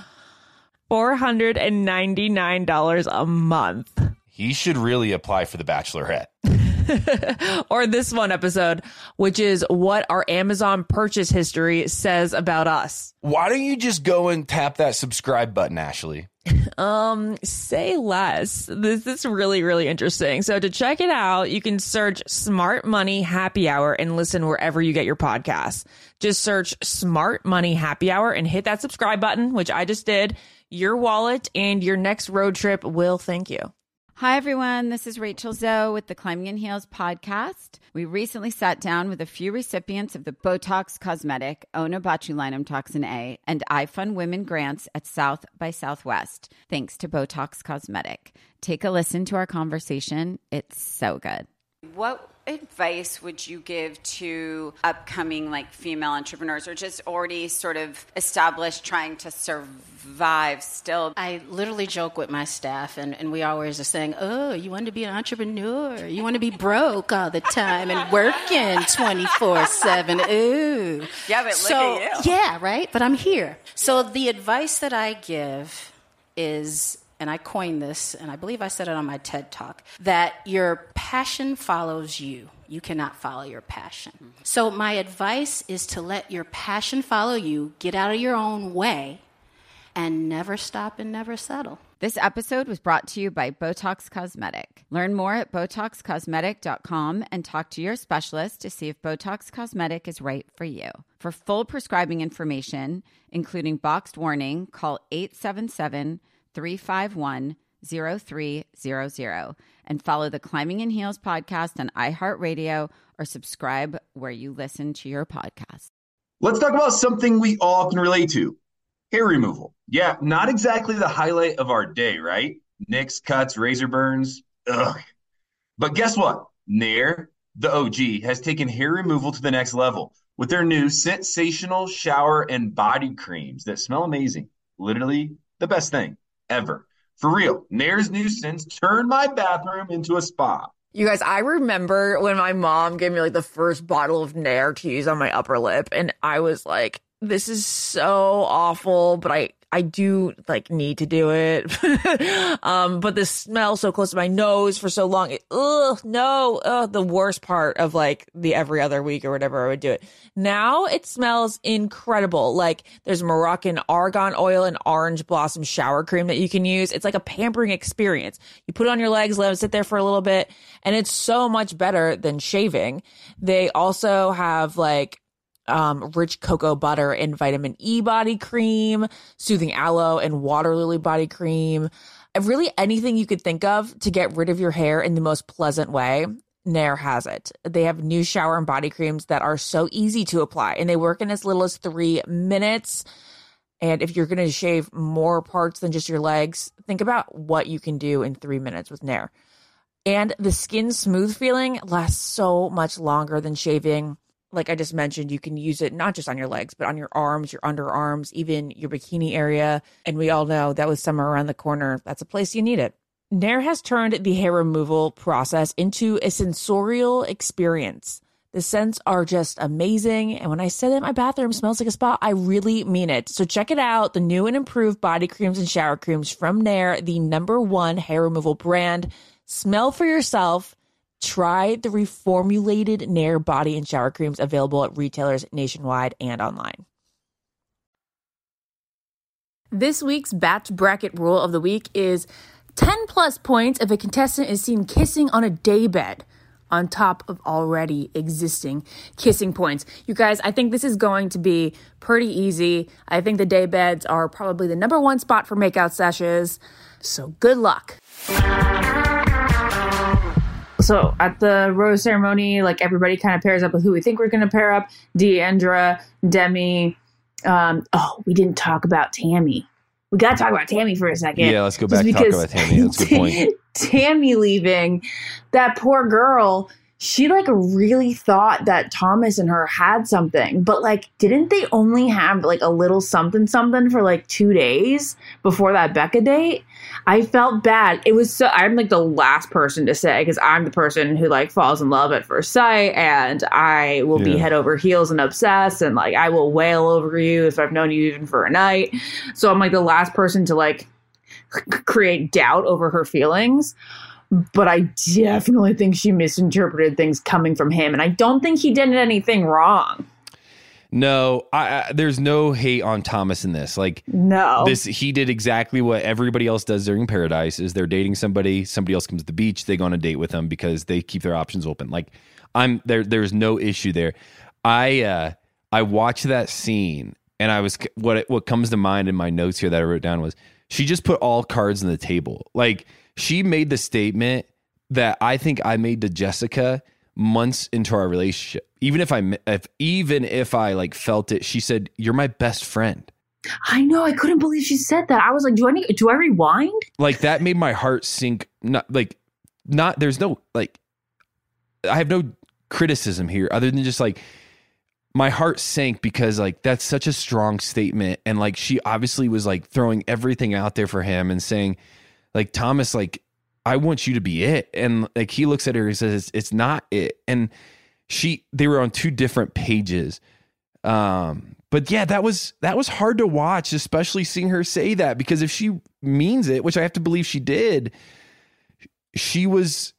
$499 a month. He should really apply for The Bachelorette. Or this one episode, which is what our Amazon purchase history says about us. Why don't you just go and tap that subscribe button, Ashley? Say less. This is really, really interesting. So to check it out, you can search Smart Money Happy Hour and listen wherever you get your podcasts. Just search Smart Money Happy Hour and hit that subscribe button, which I just did. Your wallet and your next road trip will thank you. Hi, everyone. This is Rachel Zoe with the Climbing in Heels podcast. We recently sat down with a few recipients of the Botox Cosmetic, Onabotulinum Toxin A, and iFund Women grants at South by Southwest, thanks to Botox Cosmetic. Take a listen to our conversation. It's so good. What advice would you give to upcoming female entrepreneurs or just already sort of established trying to survive still? I literally joke with my staff and we always are saying, oh, you want to be an entrepreneur? You want to be broke all the time and working 24/7. Ooh. Yeah, but look at you. Yeah, right? But I'm here. So the advice that I give is, and I coined this, and I believe I said it on my TED Talk, that your passion follows you. You cannot follow your passion. So my advice is to let your passion follow you, get out of your own way, and never stop and never settle. This episode was brought to you by Botox Cosmetic. Learn more at BotoxCosmetic.com and talk to your specialist to see if Botox Cosmetic is right for you. For full prescribing information, including boxed warning, call 877-351-0300 and follow the Climbing in Heels podcast on iHeartRadio or subscribe where you listen to your podcast. Let's talk about something we all can relate to. Hair removal. Yeah, not exactly the highlight of our day, right? Nicks, cuts, razor burns. Ugh. But guess what? Nair, the OG, has taken hair removal to the next level with their new sensational shower and body creams that smell amazing. Literally the best thing ever. For real, Nair's new scents turned my bathroom into a spa. You guys, I remember when my mom gave me the first bottle of Nair to use on my upper lip, and I was like, this is so awful, but I do need to do it. But the smell so close to my nose for so long, the worst part of the every other week or whatever I would do it. Now it smells incredible. There's Moroccan argan oil and orange blossom shower cream that you can use. It's like a pampering experience. You put it on your legs, let them sit there for a little bit, and it's so much better than shaving. They also have rich cocoa butter and vitamin E body cream, soothing aloe and water lily body cream. Really anything you could think of to get rid of your hair in the most pleasant way, Nair has it. They have new shower and body creams that are so easy to apply, and they work in as little as 3 minutes. And if you're going to shave more parts than just your legs, think about what you can do in 3 minutes with Nair. And the skin smooth feeling lasts so much longer than shaving. Like I just mentioned, you can use it not just on your legs, but on your arms, your underarms, even your bikini area. And we all know that with summer around the corner, that's a place you need it. Nair has turned the hair removal process into a sensorial experience. The scents are just amazing. And when I say that my bathroom smells like a spa, I really mean it. So check it out. The new and improved body creams and shower creams from Nair, the #1 hair removal brand. Smell for yourself. Try the reformulated Nair body and shower creams available at retailers nationwide and online. This week's Batch Bracket rule of the week is 10 plus points if a contestant is seen kissing on a daybed on top of already existing kissing points. You guys, I think this is going to be pretty easy. I think the daybeds are probably the #1 spot for makeout sessions. So good luck. So at the rose ceremony, everybody kind of pairs up with who we think we're going to pair up. Deandra, Demi. We didn't talk about Tammy. We got to talk about Tammy for a second. Yeah, let's go back and talk about Tammy. That's a good point. Tammy leaving, that poor girl, she really thought that Thomas and her had something, but didn't they only have a little something for 2 days before that Becca date? I felt bad. It was so, I'm the last person to say, because I'm the person who falls in love at first sight, and I will be head over heels and obsessed, and I will wail over you if I've known you even for a night. So I'm the last person to create doubt over her feelings. But I definitely think she misinterpreted things coming from him. And I don't think he did anything wrong. No, there's no hate on Thomas in this. Like, no, he did exactly what everybody else does during Paradise. Is they're dating somebody else comes to the beach, they go on a date with them because they keep their options open. Like, there's no issue there. I watched that scene and I was what comes to mind in my notes here that I wrote down was she just put all cards on the table. Like, she made the statement that I think I made to Jessica months into our relationship. Even if I like felt it, she said, "You're my best friend." I know. I couldn't believe she said that. I was like, do I rewind? Like, that made my heart sink. There's no, like, I have no criticism here other than just like my heart sank because like that's such a strong statement. And like, she obviously was like throwing everything out there for him and saying like, Thomas, like, I want you to be it. And like, he looks at her and says, it's not it. And they were on two different pages. But yeah, that was hard to watch, especially seeing her say that, because if she means it, which I have to believe she did, she was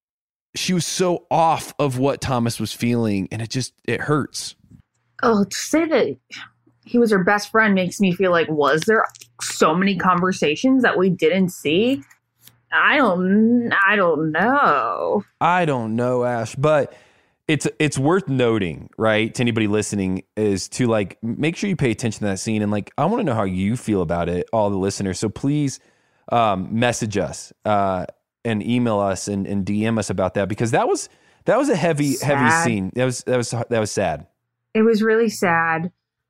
so off of what Thomas was feeling, and it hurts. Oh, to say that he was her best friend makes me feel like, was there so many conversations that we didn't see? I don't know. I don't know, Ash, but it's worth noting, right, to anybody listening, is to like make sure you pay attention to that scene, and like I want to know how you feel about it, all the listeners. So please message us and email us and DM us about that, because that was a heavy scene. That was sad. It was really sad.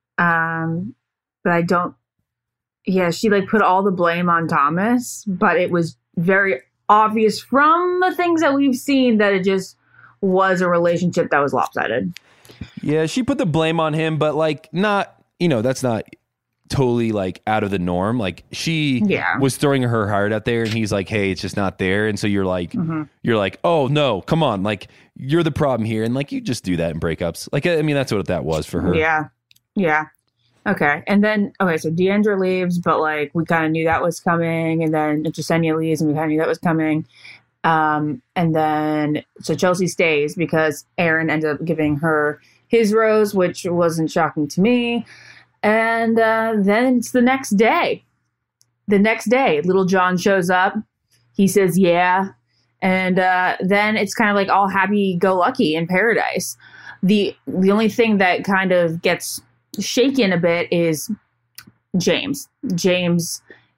But I don't. Yeah, she like put all the blame on Thomas, but it was very obvious from the things that we've seen that it just was a relationship that was lopsided. Yeah, she put the blame on him, but like not, that's not totally like out of the norm. Like she was throwing her heart out there and he's like, hey, it's just not there. And so you're like, oh no, come on. Like, you're the problem here. And like, you just do that in breakups. Like, I mean, that's what that was for her. Yeah. Yeah. Okay. And then, so Deandra leaves, but like we kind of knew that was coming. And then Jessenia leaves and we kind of knew that was coming. And then, so Chelsea stays because Aaron ended up giving her his rose, which wasn't shocking to me. And then it's the next day. The next day, Little John shows up. He says, yeah. And then it's kind of like all happy-go-lucky in paradise. The only thing that kind of gets shaken a bit is James. James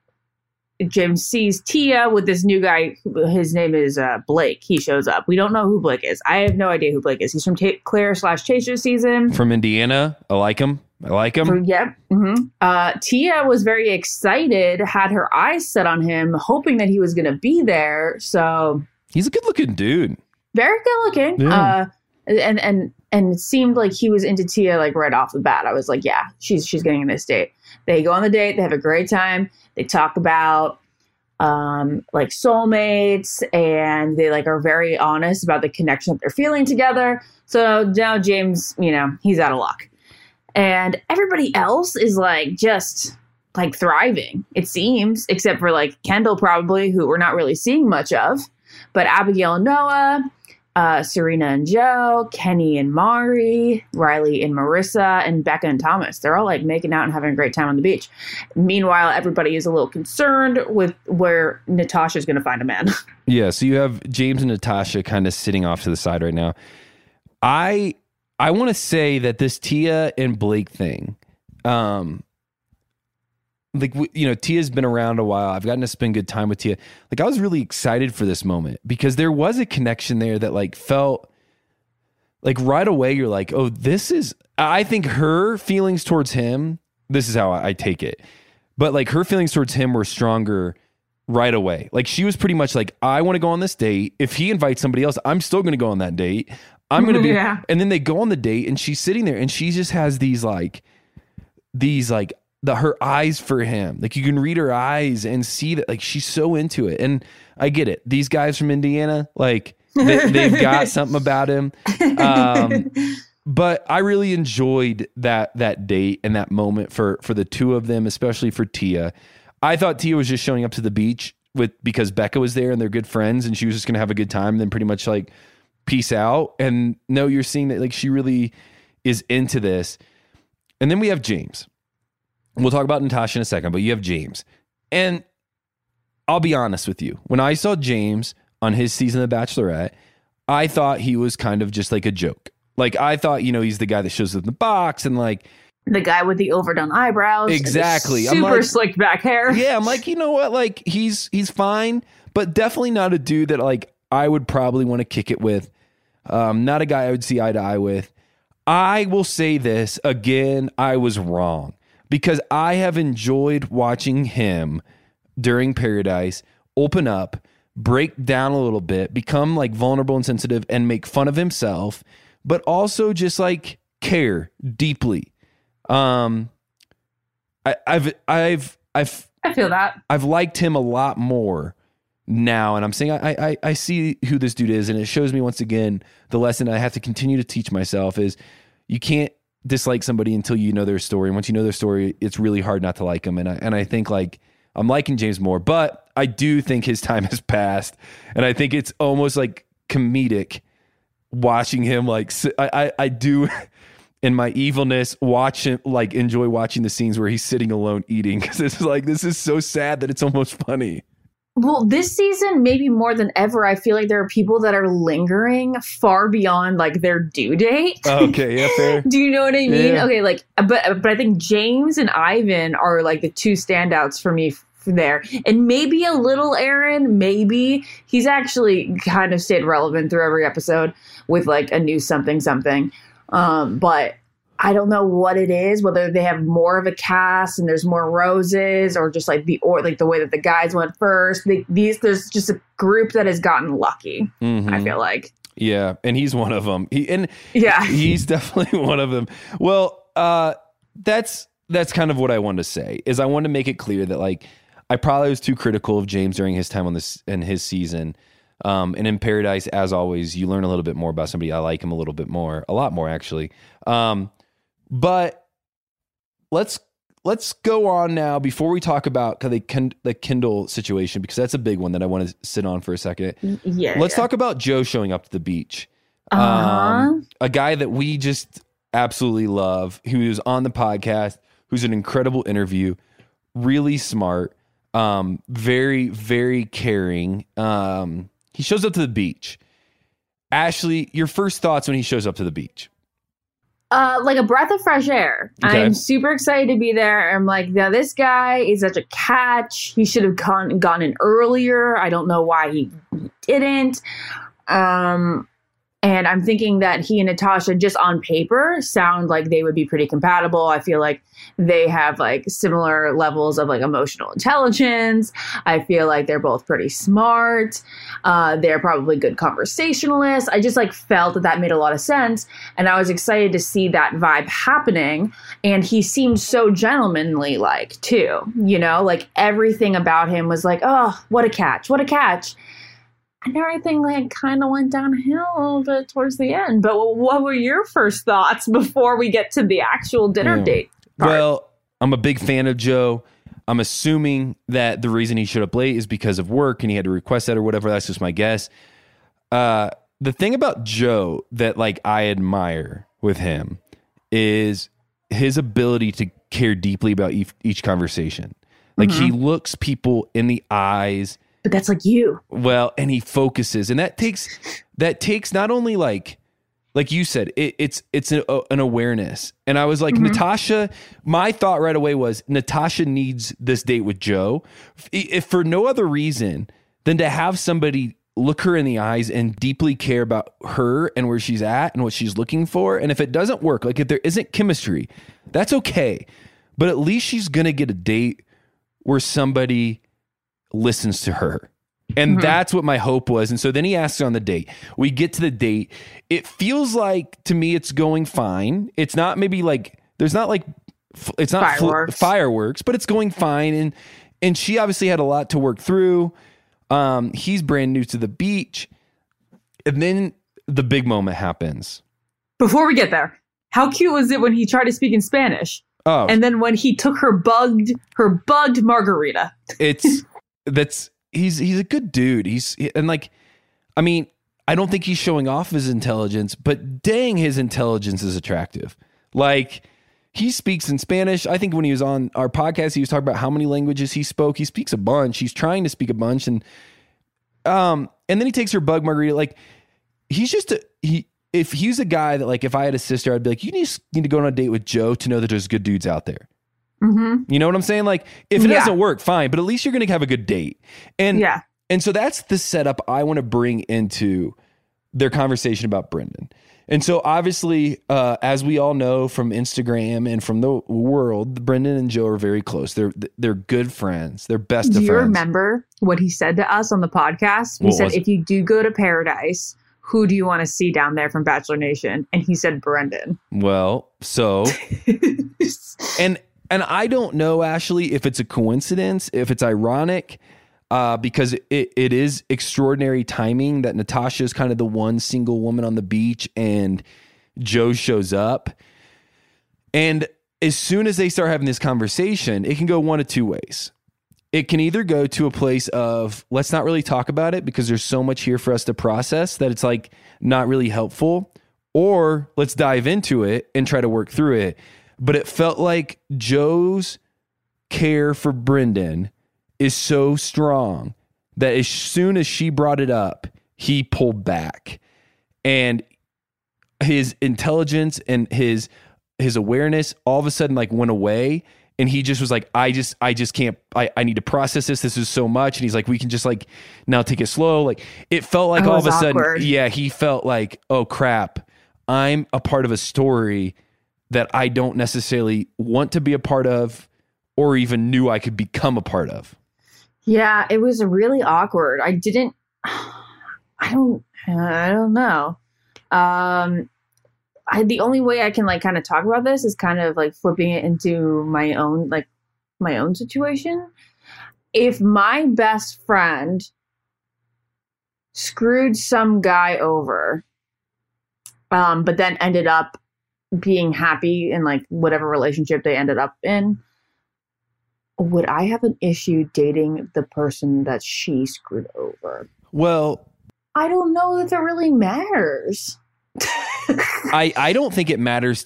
sees Tia with this new guy. His name is Blake. He shows up. We don't know who Blake is. I have no idea who Blake is. He's from Claire/Tayshia season. From Indiana. I like him. Yep. Mm-hmm. Tia was very excited, had her eyes set on him, hoping that he was going to be there. So he's a good looking dude. Very good looking. Yeah. And it seemed like he was into Tia like right off the bat. I was like, yeah, she's getting in this date. They go on the date. They have a great time. They talk about like soulmates, and they like are very honest about the connection that they're feeling together. So now James, he's out of luck. And everybody else is like just like thriving, it seems, except for like Kendall probably, who we're not really seeing much of. But Abigail and Noah, Serena and Joe, Kenny and Mari, Riley and Marissa, and Becca and Thomas. They're all like making out and having a great time on the beach. Meanwhile, everybody is a little concerned with where Natasha's going to find a man. Yeah, so you have James and Natasha kind of sitting off to the side right now. I want to say that this Tia and Blake thing, Tia's been around a while. I've gotten to spend good time with Tia. Like, I was really excited for this moment because there was a connection there that like felt like right away you're like, oh, I think her feelings towards him, this is how I take it. But like her feelings towards him were stronger right away. Like she was pretty much like, I want to go on this date. If he invites somebody else, I'm still going to go on that date. I'm going to be, and then they go on the date and she's sitting there and she just has her eyes for him. Like you can read her eyes and see that like she's so into it. And I get it. These guys from Indiana, like they've got something about him. But I really enjoyed that date and that moment for the two of them, especially for Tia. I thought Tia was just showing up to the beach because Becca was there and they're good friends and she was just going to have a good time and then pretty much like peace out. And no, you're seeing that like she really is into this. And then we have James. We'll talk about Natasha in a second, but you have James. And I'll be honest with you. When I saw James on his season of The Bachelorette, I thought he was kind of just like a joke. Like, I thought, he's the guy that shows up in the box and like... The guy with the overdone eyebrows. Exactly. Super slicked back hair. Yeah, I'm like, you know what? Like, he's fine, but definitely not a dude that like I would probably want to kick it with. Not a guy I would see eye to eye with. I will say this again, I was wrong. Because I have enjoyed watching him during Paradise open up, break down a little bit, become like vulnerable and sensitive and make fun of himself, but also just like care deeply. I feel that. I've liked him a lot more now, and I'm saying I see who this dude is, and it shows me once again the lesson I have to continue to teach myself is you can't dislike somebody until you know their story. And once you know their story, it's really hard not to like them. And I think like I'm liking James more, but I do think his time has passed. And I think it's almost like comedic watching him. Like I do in my evilness, watch him, like enjoy watching the scenes where he's sitting alone eating. Cause it's like, this is so sad that it's almost funny. Well, this season, maybe more than ever, I feel like there are people that are lingering far beyond like their due date. Okay, yeah, fair. Do you know what I mean? Yeah. Okay, like, but I think James and Ivan are like the two standouts for me there. And maybe a little Aaron, maybe. He's actually kind of stayed relevant through every episode with like a new something. But I don't know what it is, whether they have more of a cast and there's more roses or just like the way that the guys went first. There's just a group that has gotten lucky, I feel like. Yeah, and he's one of them. Yeah. He's definitely one of them. Well, that's kind of what I wanted to say, is I wanted to make it clear that like I probably was too critical of James during his time on this in his season. And in Paradise, as always, you learn a little bit more about somebody. I like him a lot more actually. But let's go on now before we talk about the Kendall situation, because that's a big one that I want to sit on for a second. Yeah. Let's talk about Joe showing up to the beach. Uh-huh. A guy that we just absolutely love, who's on the podcast, who's an incredible interview, really smart, very, very caring. He shows up to the beach. Ashley, your first thoughts when he shows up to the beach? Like a breath of fresh air. Okay. I'm super excited to be there. I'm like, now this guy is such a catch. He should have gone in earlier. I don't know why he didn't. And I'm thinking that he and Natasha, just on paper, sound like they would be pretty compatible. I feel like they have like similar levels of like emotional intelligence. I feel like they're both pretty smart. They're probably good conversationalists. I just like felt that made a lot of sense. And I was excited to see that vibe happening. And he seemed so gentlemanly like too, like everything about him was like, oh, what a catch. And everything like kind of went downhill a little bit towards the end. But what were your first thoughts before we get to the actual dinner date part? Well, I'm a big fan of Joe. I'm assuming that the reason he showed up late is because of work and he had to request that or whatever. That's just my guess. The thing about Joe that like I admire with him is his ability to care deeply about each conversation. Like he looks people in the eyes. But that's like you. Well, and he focuses, and that takes not only like you said, it's an awareness. And I was like, Natasha, my thought right away was Natasha needs this date with Joe, if for no other reason than to have somebody look her in the eyes and deeply care about her and where she's at and what she's looking for. And if it doesn't work, like if there isn't chemistry, that's okay. But at least she's gonna get a date where somebody listens to her. And that's what my hope was. And so then he asks her on the date. We get to the date. It feels like, to me, it's going fine. It's not maybe like, there's not like, it's not fireworks, but it's going fine. And she obviously had a lot to work through. He's brand new to the beach. And then the big moment happens. Before we get there, how cute was it when he tried to speak in Spanish? Oh. And then when he took her bugged margarita. He's a good dude. I don't think he's showing off his intelligence, but dang, his intelligence is attractive. Like he speaks in Spanish. I think when he was on our podcast, he was talking about how many languages he spoke. He speaks a bunch. He's trying to speak a bunch. And then he takes her bug margarita. Like, he's just if he's a guy that, like, if I had a sister, I'd be like, you just need to go on a date with Joe to know that there's good dudes out there. Mm-hmm. You know what I'm saying? Like, if it doesn't work, fine, but at least you're going to have a good date. And so that's the setup I want to bring into their conversation about Brendan. And so obviously, as we all know from Instagram and from the world, Brendan and Joe are very close. They're good friends. They're best of friends. Do you remember what he said to us on the podcast? He said, if you do go to Paradise, who do you want to see down there from Bachelor Nation? And he said Brendan. Well, so and I don't know, Ashley, if it's a coincidence, if it's ironic, because it is extraordinary timing that Natasha is kind of the one single woman on the beach and Joe shows up. And as soon as they start having this conversation, it can go one of two ways. It can either go to a place of, let's not really talk about it because there's so much here for us to process that it's like not really helpful, or let's dive into it and try to work through it. But it felt like Joe's care for Brendan is so strong that as soon as she brought it up, he pulled back, and his intelligence and his awareness all of a sudden like went away. And he just was like, I just can't, I need to process this. This is so much. And he's like, we can just like now take it slow. Like, it felt like all of a sudden, he felt like, oh crap, I'm a part of a story that I don't necessarily want to be a part of or even knew I could become a part of. Yeah, it was really awkward. I don't know. The only way I can like kind of talk about this is kind of like flipping it into my own situation. If my best friend screwed some guy over, but then ended up being happy in like whatever relationship they ended up in, would I have an issue dating the person that she screwed over? Well, I don't know if it really matters. I don't think it matters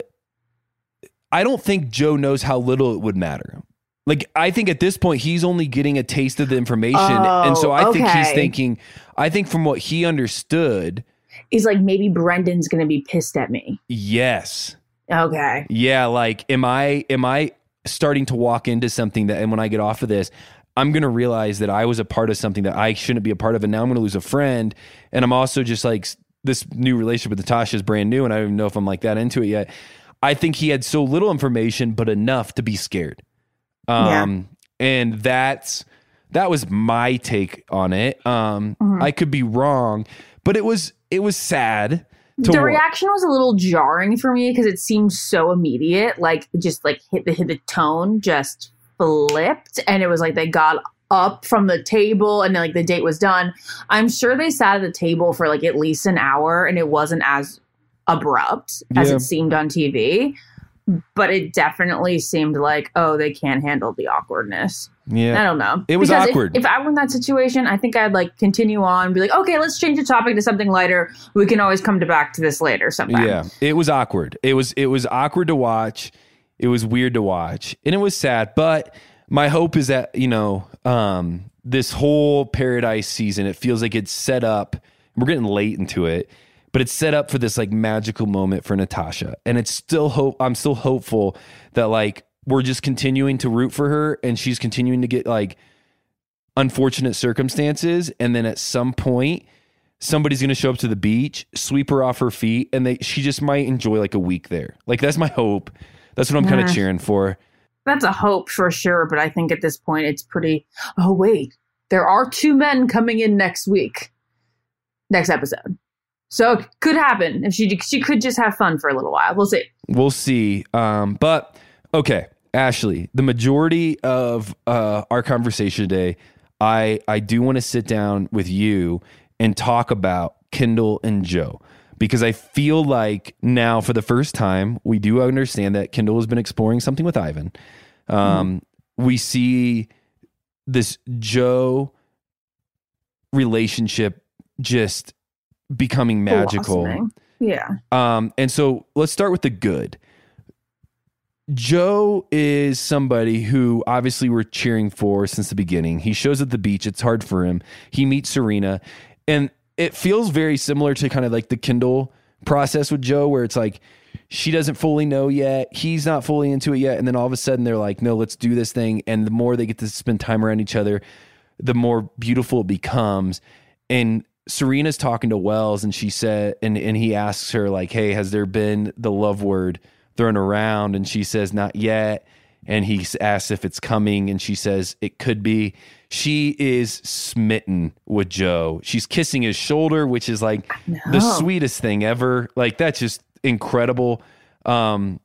I don't think Joe knows how little it would matter. Like, I think at this point, he's only getting a taste of the information. And so I think he's thinking, I think from what he understood, is like, maybe Brendan's going to be pissed at me. Yes. Okay. Yeah. Like, am I starting to walk into something that, and when I get off of this, I'm going to realize that I was a part of something that I shouldn't be a part of. And now I'm going to lose a friend. And I'm also just like, this new relationship with Natasha is brand new. And I don't even know if I'm like that into it yet. I think he had so little information, but enough to be scared. And that was my take on it. I could be wrong, but it was sad. The reaction was a little jarring for me because it seemed so immediate. Like, just like hit the tone just flipped, and it was like they got up from the table and then like the date was done. I'm sure they sat at the table for like at least an hour, and it wasn't as abrupt as it seemed on TV. But it definitely seemed like, oh, they can't handle the awkwardness. Yeah. I don't know. It was awkward. If I were in that situation, I think I'd like continue on, be like, okay, let's change the topic to something lighter. We can always come back to this later sometime. Yeah. It was awkward. It was awkward to watch. It was weird to watch. And it was sad. But my hope is that, this whole Paradise season, it feels like it's set up. We're getting late into it. But it's set up for this like magical moment for Natasha. And it's still I'm still hopeful that like we're just continuing to root for her, and she's continuing to get like unfortunate circumstances. And then at some point, somebody's going to show up to the beach, sweep her off her feet, and she just might enjoy like a week there. Like, that's my hope. That's what I'm kind of cheering for. That's a hope for sure. But I think at this point it's pretty, oh wait, there are 2 men coming in next episode. So it could happen. If she could just have fun for a little while. We'll see. But okay, Ashley, the majority of our conversation today, I do want to sit down with you and talk about Kendall and Joe, because I feel like now for the first time, we do understand that Kendall has been exploring something with Ivan. We see this Joe relationship just becoming magical. Yeah. And so let's start with the good. Joe is somebody who obviously we're cheering for since the beginning. He shows at the beach. It's hard for him. He meets Serena, and it feels very similar to kind of like the Kendall process with Joe, where it's like she doesn't fully know yet. He's not fully into it yet. And then all of a sudden they're like, no, let's do this thing. And the more they get to spend time around each other, the more beautiful it becomes. And Serena's talking to Wells, and she said, and he asks her like, hey, has there been the love word thrown around? And she says, not yet. And he asks if it's coming, and she says it could be. She is smitten with Joe. She's kissing his shoulder, which is like the sweetest thing ever. Like, that's just incredible. And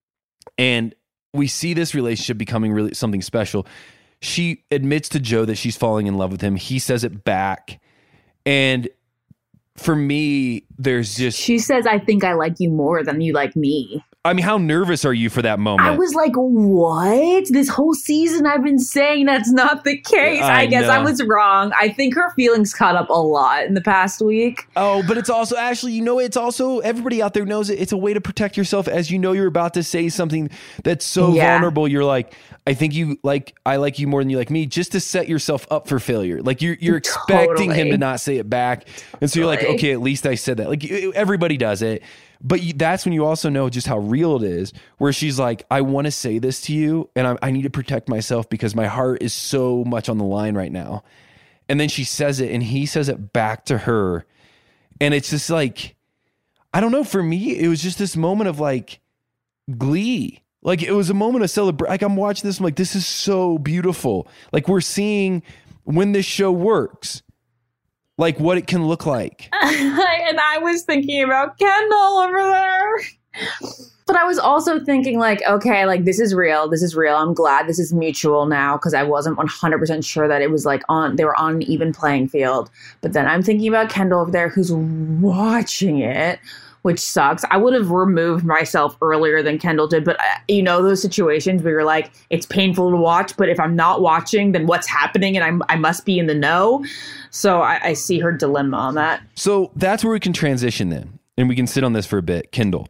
we see this relationship becoming really something special. She admits to Joe that she's falling in love with him. He says it back. And for me, there's just... She says, I think I like you more than you like me. I mean, how nervous are you for that moment? I was like, what? This whole season I've been saying that's not the case. I guess I was wrong. I think her feelings caught up a lot in the past week. Oh, but it's also, Ashley, you know, it's also, everybody out there knows it. It's a way to protect yourself as you know you're about to say something that's so vulnerable. You're like, I think you like, I like you more than you like me, just to set yourself up for failure. Like you're expecting him to not say it back. And so you're like, okay, at least I said that. Like everybody does it. But that's when you also know just how real it is, where she's like, I want to say this to you, and I need to protect myself because my heart is so much on the line right now. And then she says it, and he says it back to her. And it's just like, I don't know, for me, it was just this moment of like glee. Like it was a moment of celebration. Like I'm watching this, I'm like, this is so beautiful. Like we're seeing when this show works, like what it can look like. And I was thinking about Kendall over there. But I was also thinking like, okay, like this is real. This is real. I'm glad this is mutual now, because I wasn't 100% sure that it was like they were on an even playing field. But then I'm thinking about Kendall over there who's watching it, which sucks. I would have removed myself earlier than Kendall did. But you know, those situations where you're like, it's painful to watch, but if I'm not watching, then what's happening? And I must be in the know. So I see her dilemma on that. So that's where we can transition then. And we can sit on this for a bit. Kendall,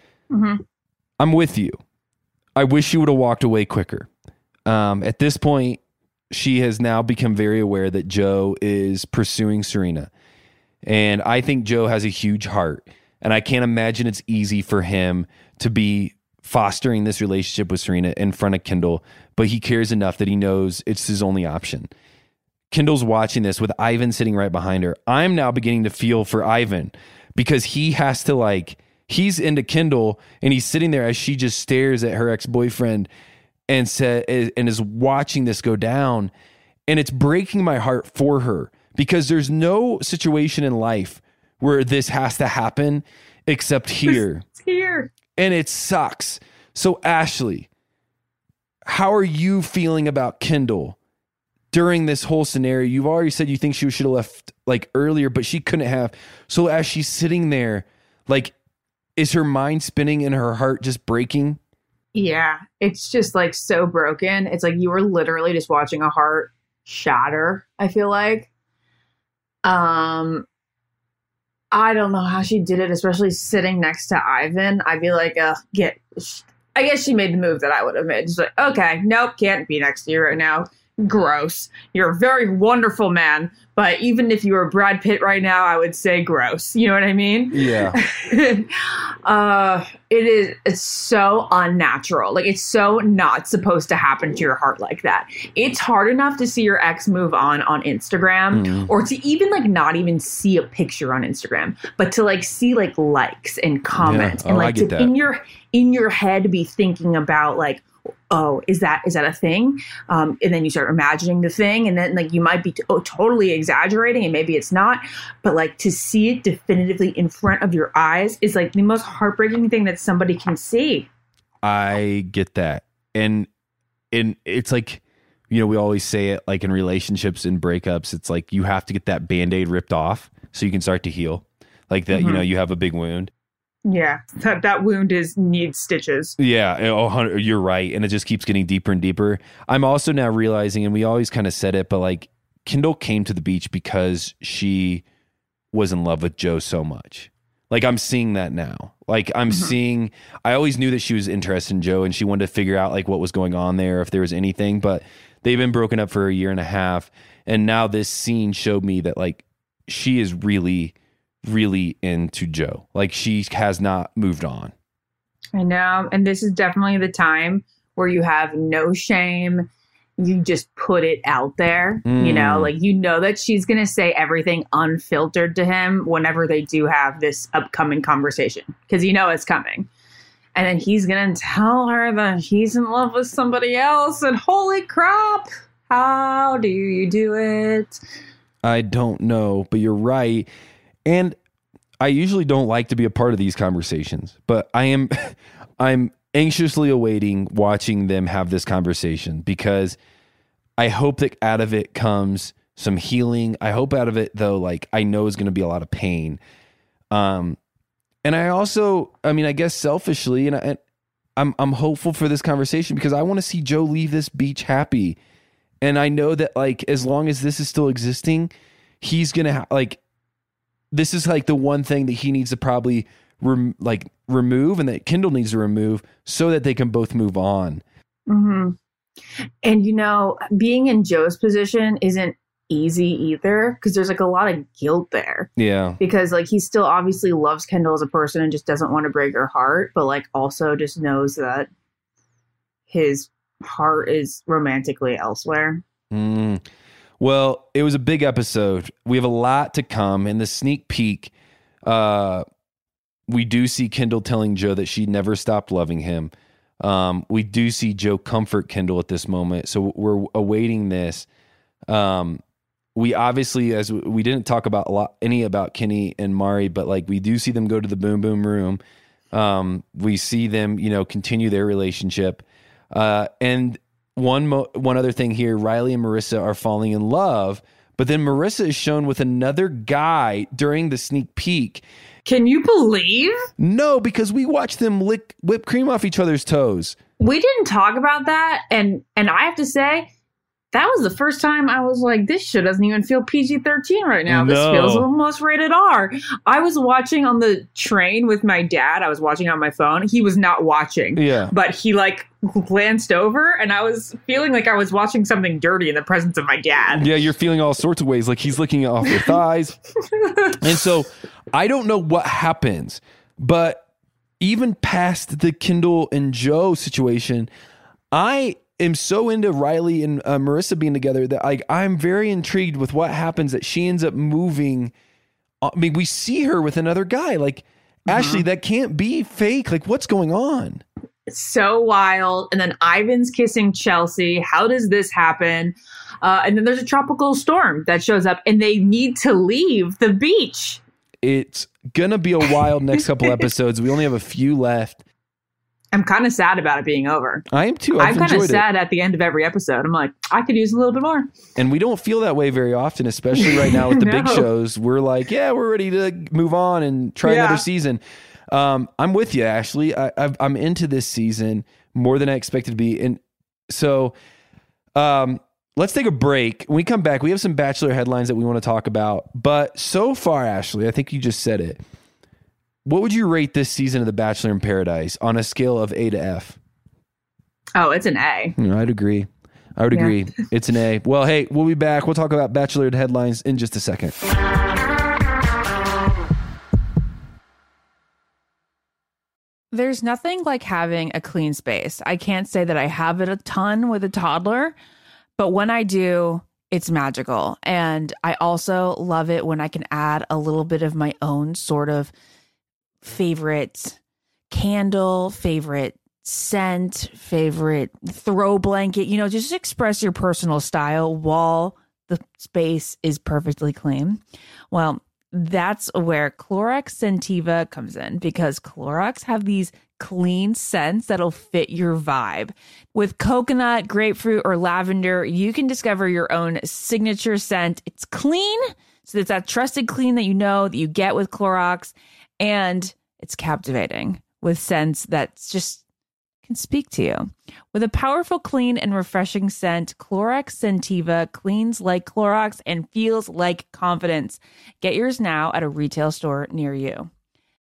I'm with you. I wish she would have walked away quicker. At this point, she has now become very aware that Joe is pursuing Serena. And I think Joe has a huge heart. And I can't imagine it's easy for him to be fostering this relationship with Serena in front of Kendall, but he cares enough that he knows it's his only option. Kendall's watching this with Ivan sitting right behind her. I'm now beginning to feel for Ivan because he has to like, he's into Kendall and he's sitting there as she just stares at her ex-boyfriend and is watching this go down. And it's breaking my heart for her because there's no situation in life where this has to happen except here. It's here. And it sucks. So Ashley, how are you feeling about Kendall during this whole scenario? You've already said you think she should have left like earlier, but she couldn't have. So as she's sitting there, like, is her mind spinning and her heart just breaking? Yeah, it's just like so broken. It's like you were literally just watching a heart shatter, I feel like. I don't know how she did it, especially sitting next to Ivan. I'd be like, I guess she made the move that I would have made. Just like, okay, nope, can't be next to you right now. Gross. You're a very wonderful man, but even if you were Brad Pitt right now, I would say gross. You know what I mean? Yeah. It's so unnatural. Like, it's so not supposed to happen to your heart like that. It's hard enough to see your ex move on Instagram or to even like not even see a picture on Instagram, but to like see like likes and comments and like to in your head be thinking about like, oh, is that a thing? And then you start imagining the thing, and then like you might be totally exaggerating, and maybe it's not. But like to see it definitively in front of your eyes is like the most heartbreaking thing that somebody can see. I get that, and it's like, you know, we always say it like in relationships and breakups. It's like you have to get that Band-Aid ripped off so you can start to heal. Like that, you know, you have a big wound. Yeah, that wound needs stitches. Yeah, you're right. And it just keeps getting deeper and deeper. I'm also now realizing, and we always kind of said it, but like Kendall came to the beach because she was in love with Joe so much. Like I'm seeing that now. Like I'm seeing, I always knew that she was interested in Joe and she wanted to figure out like what was going on there, if there was anything, but they've been broken up for a year and a half. And now this scene showed me that like she is really, really into Joe. Like she has not moved on. I know. And this is definitely the time where you have no shame. You just put it out there, you know, like, you know that she's going to say everything unfiltered to him whenever they do have this upcoming conversation, because you know it's coming. And then he's going to tell her that he's in love with somebody else. And holy crap, how do you do it? I don't know, but you're right. And I usually don't like to be a part of these conversations, but I'm anxiously awaiting watching them have this conversation, because I hope that out of it comes some healing. I hope out of it, though, like I know is going to be a lot of pain. And I also, I mean, I guess selfishly, and I'm hopeful for this conversation because I want to see Joe leave this beach happy. And I know that like, as long as this is still existing, he's going to like, this is like the one thing that he needs to probably remove, and that Kendall needs to remove, so that they can both move on. Mm-hmm. And, you know, being in Joe's position isn't easy either, because there's like a lot of guilt there. Yeah. Because like he still obviously loves Kendall as a person and just doesn't want to break her heart, but like also just knows that his heart is romantically elsewhere. Well, it was a big episode. We have a lot to come. In the sneak peek, we do see Kendall telling Joe that she never stopped loving him. We do see Joe comfort Kendall at this moment. So we're awaiting this. We obviously, as we didn't talk about about Kenny and Mari, but like we do see them go to the boom boom room. We see them, you know, continue their relationship. And one other thing here, Riley and Marissa are falling in love, but then Marissa is shown with another guy during the sneak peek. Can you believe? No, because we watched them lick whipped cream off each other's toes. We didn't talk about that. And I have to say, that was the first time I was like, this shit doesn't even feel PG-13 right now. This feels almost rated R. I was watching on the train with my dad. I was watching on my phone. He was not watching. Yeah. But he like glanced over, and I was feeling like I was watching something dirty in the presence of my dad. Yeah, you're feeling all sorts of ways. Like he's licking it off your thighs. And so I don't know what happens, but even past the Kendall and Joe situation, I am so into Riley and Marissa being together that I'm very intrigued with what happens, that she ends up moving. I mean, we see her with another guy. Like, Ashley, that can't be fake. Like, what's going on? It's so wild. And then Ivan's kissing Chelsea. How does this happen? And then there's a tropical storm that shows up, and they need to leave the beach. It's going to be a wild next couple episodes. We only have a few left. I'm kind of sad about it being over. I am too. I'm kind of sad at the end of every episode. I'm like, I could use a little bit more. And we don't feel that way very often, especially right now with the big shows. We're like, yeah, we're ready to move on and try another season. I'm with you, Ashley. I'm into this season more than I expected to be. And so let's take a break. When we come back, we have some Bachelor headlines that we want to talk about. But so far, Ashley, I think you just said it. What would you rate this season of The Bachelor in Paradise on a scale of A to F? Oh, it's an A. I'd agree. I would agree. It's an A. Well, hey, we'll be back. We'll talk about Bachelor headlines in just a second. There's nothing like having a clean space. I can't say that I have it a ton with a toddler, but when I do, it's magical. And I also love it when I can add a little bit of my own sort of favorite candle, favorite scent, favorite throw blanket, you know, just express your personal style while the space is perfectly clean. Well, that's where Clorox Scentiva comes in, because Clorox have these clean scents that'll fit your vibe. With coconut, grapefruit, or lavender, you can discover your own signature scent. It's clean, so it's that trusted clean that you know that you get with Clorox, and it's captivating with scents that just can speak to you. With a powerful, clean, and refreshing scent, Clorox Scentiva cleans like Clorox and feels like confidence. Get yours now at a retail store near you.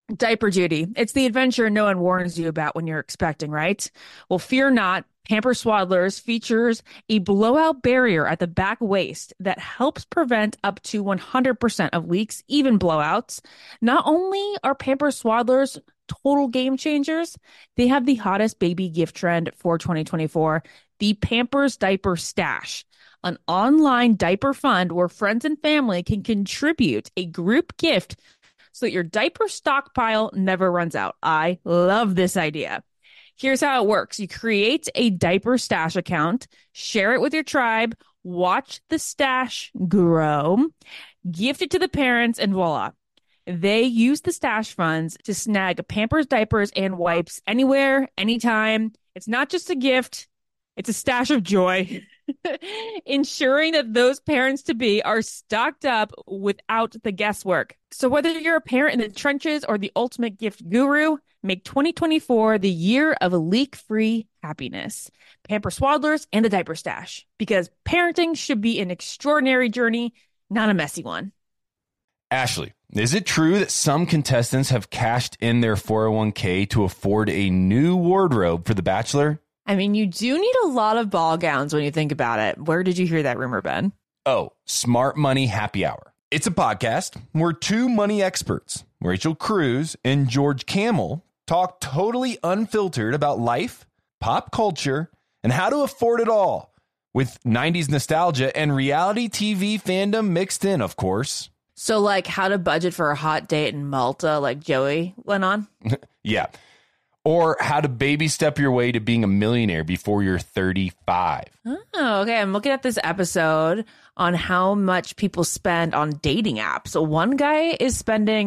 Diaper duty. It's the adventure no one warns you about when you're expecting, right? Well, fear not. Pampers Swaddlers features a blowout barrier at the back waist that helps prevent up to 100% of leaks, even blowouts. Not only are Pampers Swaddlers total game changers, they have the hottest baby gift trend for 2024, the Pampers Diaper Stash, an online diaper fund where friends and family can contribute a group gift so that your diaper stockpile never runs out. I love this idea. Here's how it works. You create a diaper stash account, share it with your tribe, watch the stash grow, gift it to the parents, and voila. They use the stash funds to snag Pampers diapers and wipes anywhere, anytime. It's not just a gift. It's a stash of joy, ensuring that those parents-to-be are stocked up without the guesswork. So whether you're a parent in the trenches or the ultimate gift guru, make 2024 the year of leak-free happiness. Pampers Swaddlers and the Diaper Stash, because parenting should be an extraordinary journey, not a messy one. Ashley, is it true that some contestants have cashed in their 401k to afford a new wardrobe for The Bachelor? I mean, you do need a lot of ball gowns when you think about it. Where did you hear that rumor, Ben? Oh, Smart Money Happy Hour. It's a podcast where two money experts, Rachel Cruz and George Camel, talk totally unfiltered about life, pop culture, and how to afford it all, with 90s nostalgia and reality TV fandom mixed in, of course. So, like, how to budget for a hot date in Malta, like Joey went on? Yeah. Or how to baby step your way to being a millionaire before you're 35. Oh, okay. I'm looking at this episode on how much people spend on dating apps. So one guy is spending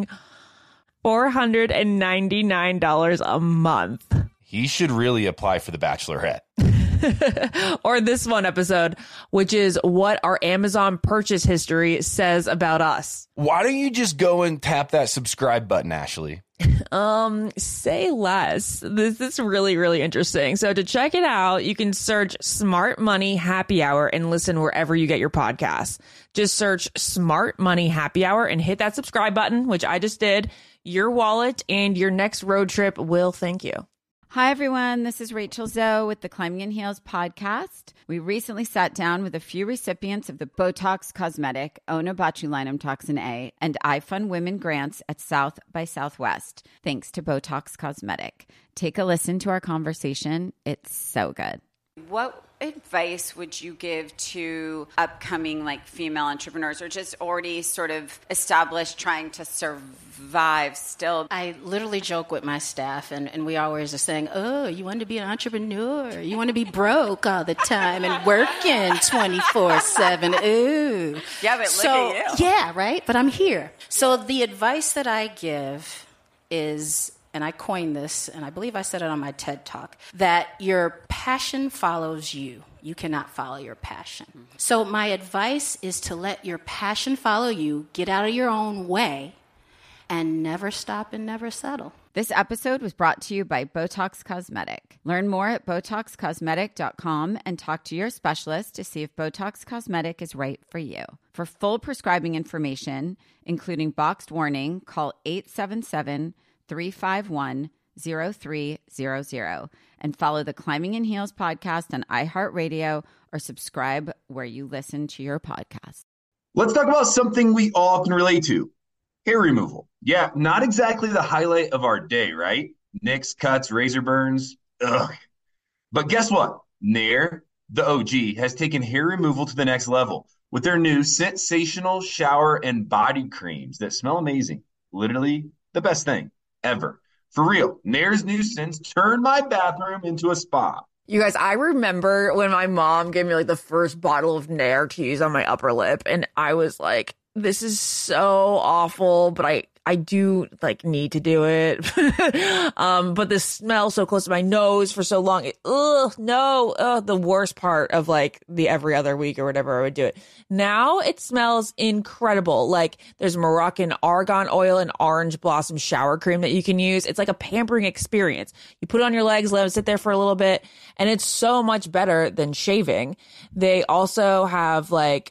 $499 a month. He should really apply for The Bachelorette. Or this one episode, which is what our Amazon purchase history says about us. Why don't you just go and tap that subscribe button, Ashley? Say less. This is really, really interesting. So to check it out, you can search Smart Money Happy Hour and listen wherever you get your podcasts. Just search Smart Money Happy Hour and hit that subscribe button, which I just did. Your wallet and your next road trip will thank you. Hi, everyone. This is Rachel Zoe with the Climbing in Heels podcast. We recently sat down with a few recipients of the Botox Cosmetic, Onabotulinum Toxin A, and iFund Women grants at South by Southwest, thanks to Botox Cosmetic. Take a listen to our conversation. It's so good. What advice would you give to upcoming female entrepreneurs or just already sort of established trying to survive still? I literally joke with my staff and we always are saying, oh, you want to be an entrepreneur? You want to be broke all the time and working 24/7. Ooh. Yeah, but look at you. Yeah, right? But I'm here. So the advice that I give is, and I coined this, and I believe I said it on my TED Talk, that your passion follows you. You cannot follow your passion. Mm-hmm. So my advice is to let your passion follow you, get out of your own way, and never stop and never settle. This episode was brought to you by Botox Cosmetic. Learn more at BotoxCosmetic.com and talk to your specialist to see if Botox Cosmetic is right for you. For full prescribing information, including boxed warning, call 877-351-0300 and follow the Climbing in Heels podcast on iHeartRadio or subscribe where you listen to your podcast. Let's talk about something we all can relate to. Hair removal. Yeah, not exactly the highlight of our day, right? Nicks, cuts, razor burns. Ugh. But guess what? Nair, the OG, has taken hair removal to the next level with their new sensational shower and body creams that smell amazing. Literally the best thing ever. For real, Nair's new scents turned my bathroom into a spa. You guys, I remember when my mom gave me the first bottle of Nair to use on my upper lip, and I was like, this is so awful, but I do need to do it. But the smell so close to my nose for so long, the worst part of the every other week or whatever I would do it. Now it smells incredible. There's Moroccan argan oil and orange blossom shower cream that you can use. It's like a pampering experience. You put it on your legs, let them sit there for a little bit, and it's so much better than shaving. They also have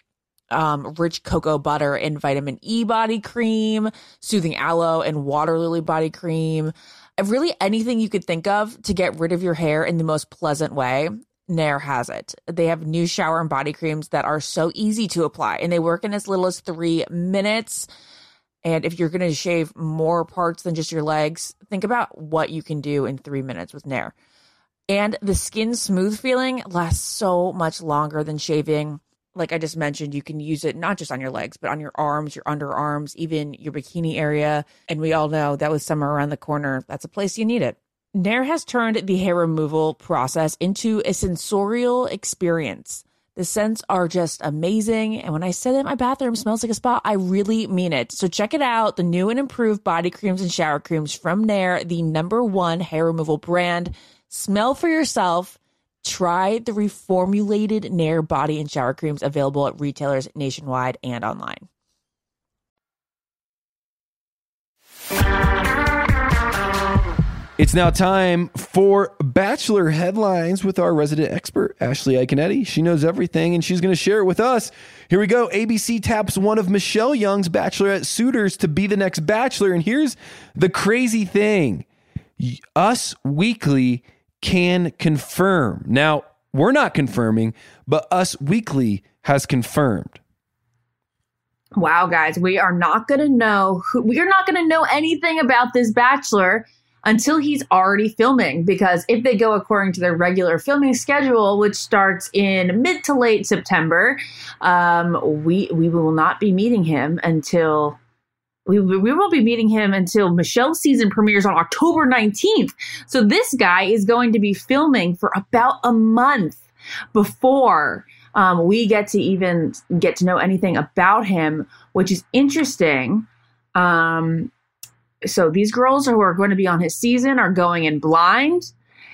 rich cocoa butter and vitamin E body cream, soothing aloe and water lily body cream. Really anything you could think of to get rid of your hair in the most pleasant way, Nair has it. They have new shower and body creams that are so easy to apply, and they work in as little as 3 minutes. And if you're going to shave more parts than just your legs, think about what you can do in 3 minutes with Nair. And the skin smooth feeling lasts so much longer than shaving. Like I just mentioned, you can use it not just on your legs, but on your arms, your underarms, even your bikini area. And we all know that with summer around the corner, that's a place you need it. Nair has turned the hair removal process into a sensorial experience. The scents are just amazing. And when I say that my bathroom smells like a spa, I really mean it. So check it out. The new and improved body creams and shower creams from Nair, the #1 hair removal brand. Smell for yourself. Try the reformulated Nair body and shower creams available at retailers nationwide and online. It's now time for Bachelor headlines with our resident expert, Ashley Iaconetti. She knows everything, and she's going to share it with us. Here we go. ABC taps one of Michelle Young's Bachelorette suitors to be the next Bachelor. And here's the crazy thing. Us Weekly can confirm. Now, we're not confirming, but Us Weekly has confirmed. Wow, guys, we are not going to know anything about this Bachelor until he's already filming, because if they go according to their regular filming schedule, which starts in mid to late September, we will not be meeting him until we won't be meeting him until Michelle's season premieres on October 19th. So this guy is going to be filming for about a month before we get to know anything about him, which is interesting. So these girls who are going to be on his season are going in blind,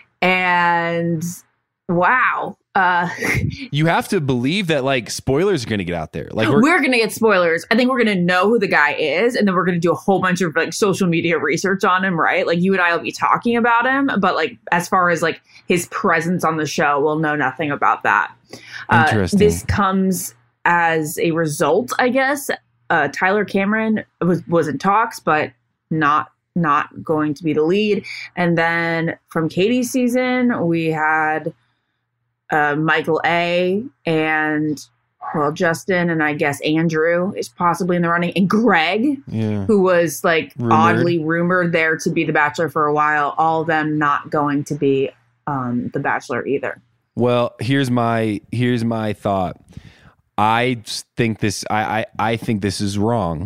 and wow. You have to believe that like spoilers are going to get out there. Like we're going to get spoilers. I think we're going to know who the guy is, and then we're going to do a whole bunch of like social media research on him, right? Like you and I will be talking about him, but like as far as like his presence on the show, we'll know nothing about that. Interesting. This comes as a result, I guess. Tyler Cameron was in talks, but not going to be the lead. And then from Katie's season, we had Michael A. and Justin, and I guess Andrew is possibly in the running, and Greg, who was like oddly rumored there to be the Bachelor for a while. All of them not going to be the Bachelor either. Well, here's my thought. I think this is wrong.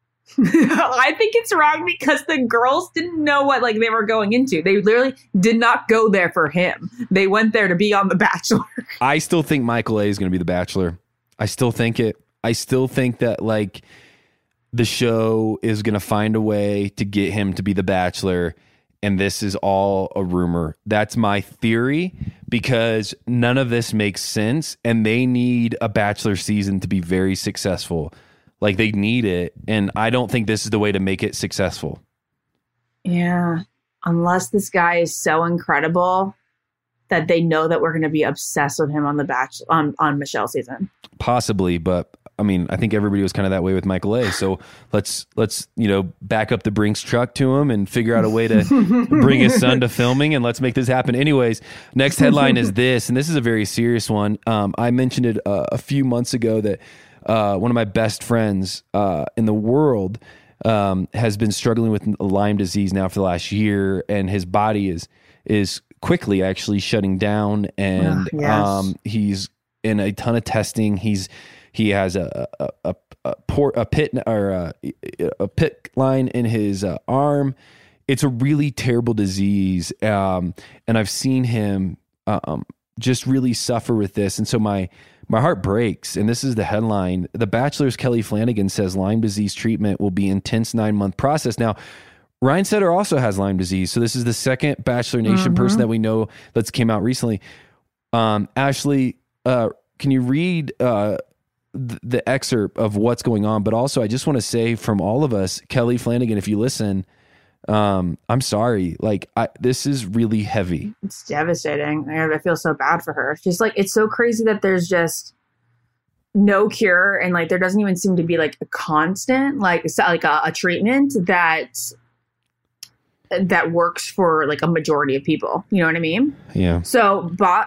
I think it's wrong because the girls didn't know what like they were going into. They literally did not go there for him. They went there to be on The Bachelor. I still think Michael A. is going to be the Bachelor. I still think it. I still think that like the show is going to find a way to get him to be the Bachelor, and this is all a rumor. That's my theory, because none of this makes sense, and they need a Bachelor season to be very successful. Like they need it, and I don't think this is the way to make it successful. Yeah, unless this guy is so incredible that they know that we're going to be obsessed with him on the Bachelor on Michelle's season. Possibly, but I mean, I think everybody was kind of that way with Michael A. So let's back up the Brinks truck to him and figure out a way to bring his son to filming, and let's make this happen. Anyways, next headline is this, and this is a very serious one. I mentioned it a few months ago that one of my best friends in the world has been struggling with Lyme disease now for the last year, and his body is quickly actually shutting down, and he's in a ton of testing. He has a pit line in his arm. It's a really terrible disease, and I've seen him just really suffer with this, and so my heart breaks. And this is the headline. The Bachelor's Kelly Flanagan says Lyme disease treatment will be intense 9-month process. Now, Ryan Sutter also has Lyme disease. So this is the second Bachelor Nation person that we know that's came out recently. Ashley, can you read the excerpt of what's going on? But also, I just want to say from all of us, Kelly Flanagan, if you listen, I'm sorry. Like this is really heavy. It's devastating. I feel so bad for her. It's just like, it's so crazy that there's just no cure, and like there doesn't even seem to be like a constant, like a treatment that works for like a majority of people. You know what I mean? Yeah. So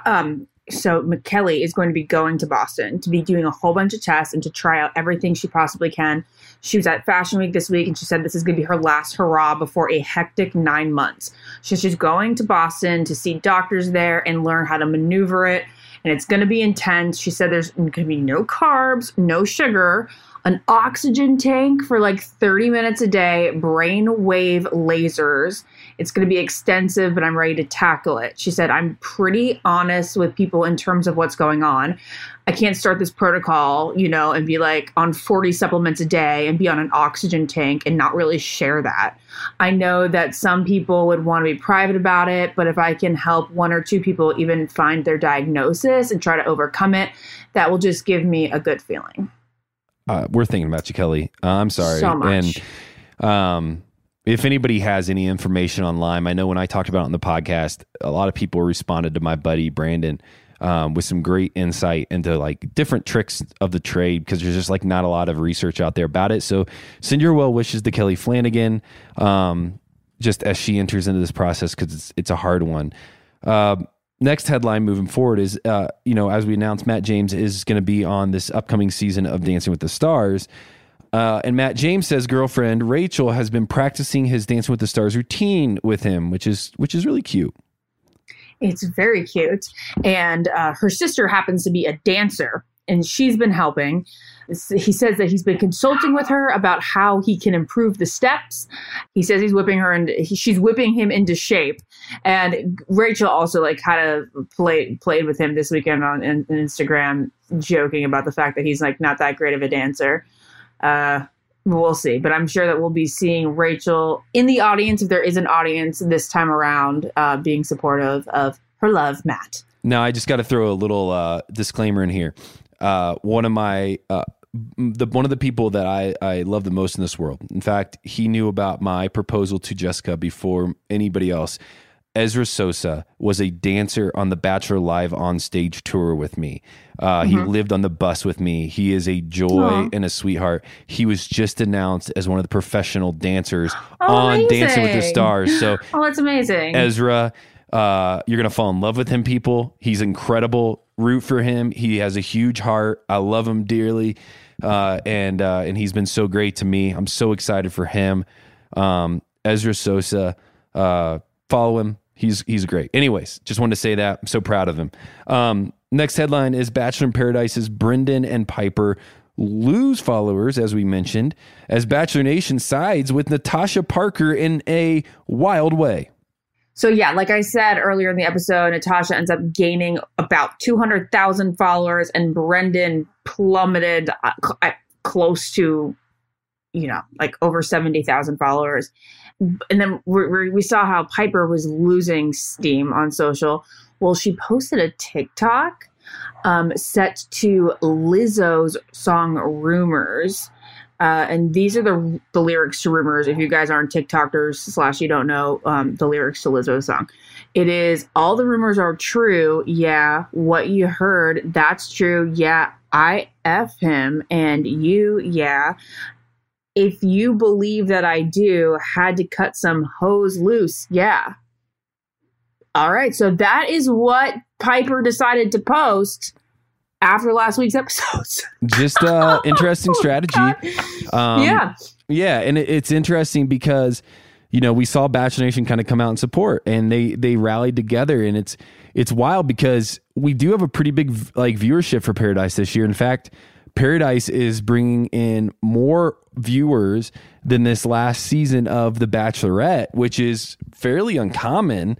Kelly is going to be going to Boston to be doing a whole bunch of tests and to try out everything she possibly can. She was at Fashion Week this week, and she said this is going to be her last hurrah before a hectic 9 months. So she's going to Boston to see doctors there and learn how to maneuver it. And it's going to be intense. She said there's going to be no carbs, no sugar, an oxygen tank for like 30 minutes a day, brainwave lasers. It's going to be extensive, but I'm ready to tackle it. She said, I'm pretty honest with people in terms of what's going on. I can't start this protocol, and be like on 40 supplements a day and be on an oxygen tank and not really share that. I know that some people would want to be private about it, but if I can help one or two people even find their diagnosis and try to overcome it, that will just give me a good feeling. We're thinking about you, Kelly. I'm sorry. So much. And if anybody has any information online, I know when I talked about it on the podcast, a lot of people responded to my buddy Brandon with some great insight into like different tricks of the trade, because there's just like not a lot of research out there about it. So send your well wishes to Kelly Flanagan, just as she enters into this process, because it's a hard one. Next headline moving forward is, as we announced, Matt James is going to be on this upcoming season of Dancing with the Stars. And Matt James says girlfriend Rachel has been practicing his Dancing with the Stars routine with him, which is really cute. It's very cute. And her sister happens to be a dancer, and she's been helping. He says that he's been consulting with her about how he can improve the steps. He says he's whipping her, and she's whipping him into shape. And Rachel also like kind of played with him this weekend on Instagram, joking about the fact that he's like not that great of a dancer. We'll see, but I'm sure that we'll be seeing Rachel in the audience, if there is an audience this time around, being supportive of her love, Matt. Now, I just got to throw a little disclaimer in here. One of the people that I love the most in this world. In fact, he knew about my proposal to Jessica before anybody else. Ezra Sosa was a dancer on the Bachelor Live on Stage tour with me. He lived on the bus with me. He is a joy and a sweetheart. He was just announced as one of the professional dancers on amazing. Dancing with the Stars. So, that's amazing. Ezra, you're going to fall in love with him, people. He's incredible. Root for him. He has a huge heart. I love him dearly. And he's been so great to me. I'm so excited for him. Ezra Sosa, follow him. He's great. Anyways, just wanted to say that. I'm so proud of him. Next headline is Bachelor in Paradise's Brendan and Piper lose followers, as we mentioned, as Bachelor Nation sides with Natasha Parker in a wild way. So yeah, like I said earlier in the episode, Natasha ends up gaining about 200,000 followers, and Brendan plummeted close to, like over 70,000 followers. And then we saw how Piper was losing steam on social. Well, she posted a TikTok set to Lizzo's song Rumors. And these are the lyrics to Rumors. If you guys aren't TikTokers / you don't know the lyrics to Lizzo's song. It is, all the rumors are true. Yeah. What you heard, that's true. Yeah. I F him and you. Yeah. If you believe that I do, had to cut some hose loose. Yeah. All right. So that is what Piper decided to post after last week's episodes. Just interesting strategy. Yeah. And it's interesting because, we saw Bachelor Nation kind of come out and support, and they rallied together, and it's wild because we do have a pretty big viewership for Paradise this year. In fact, Paradise is bringing in more viewers than this last season of The Bachelorette, which is fairly uncommon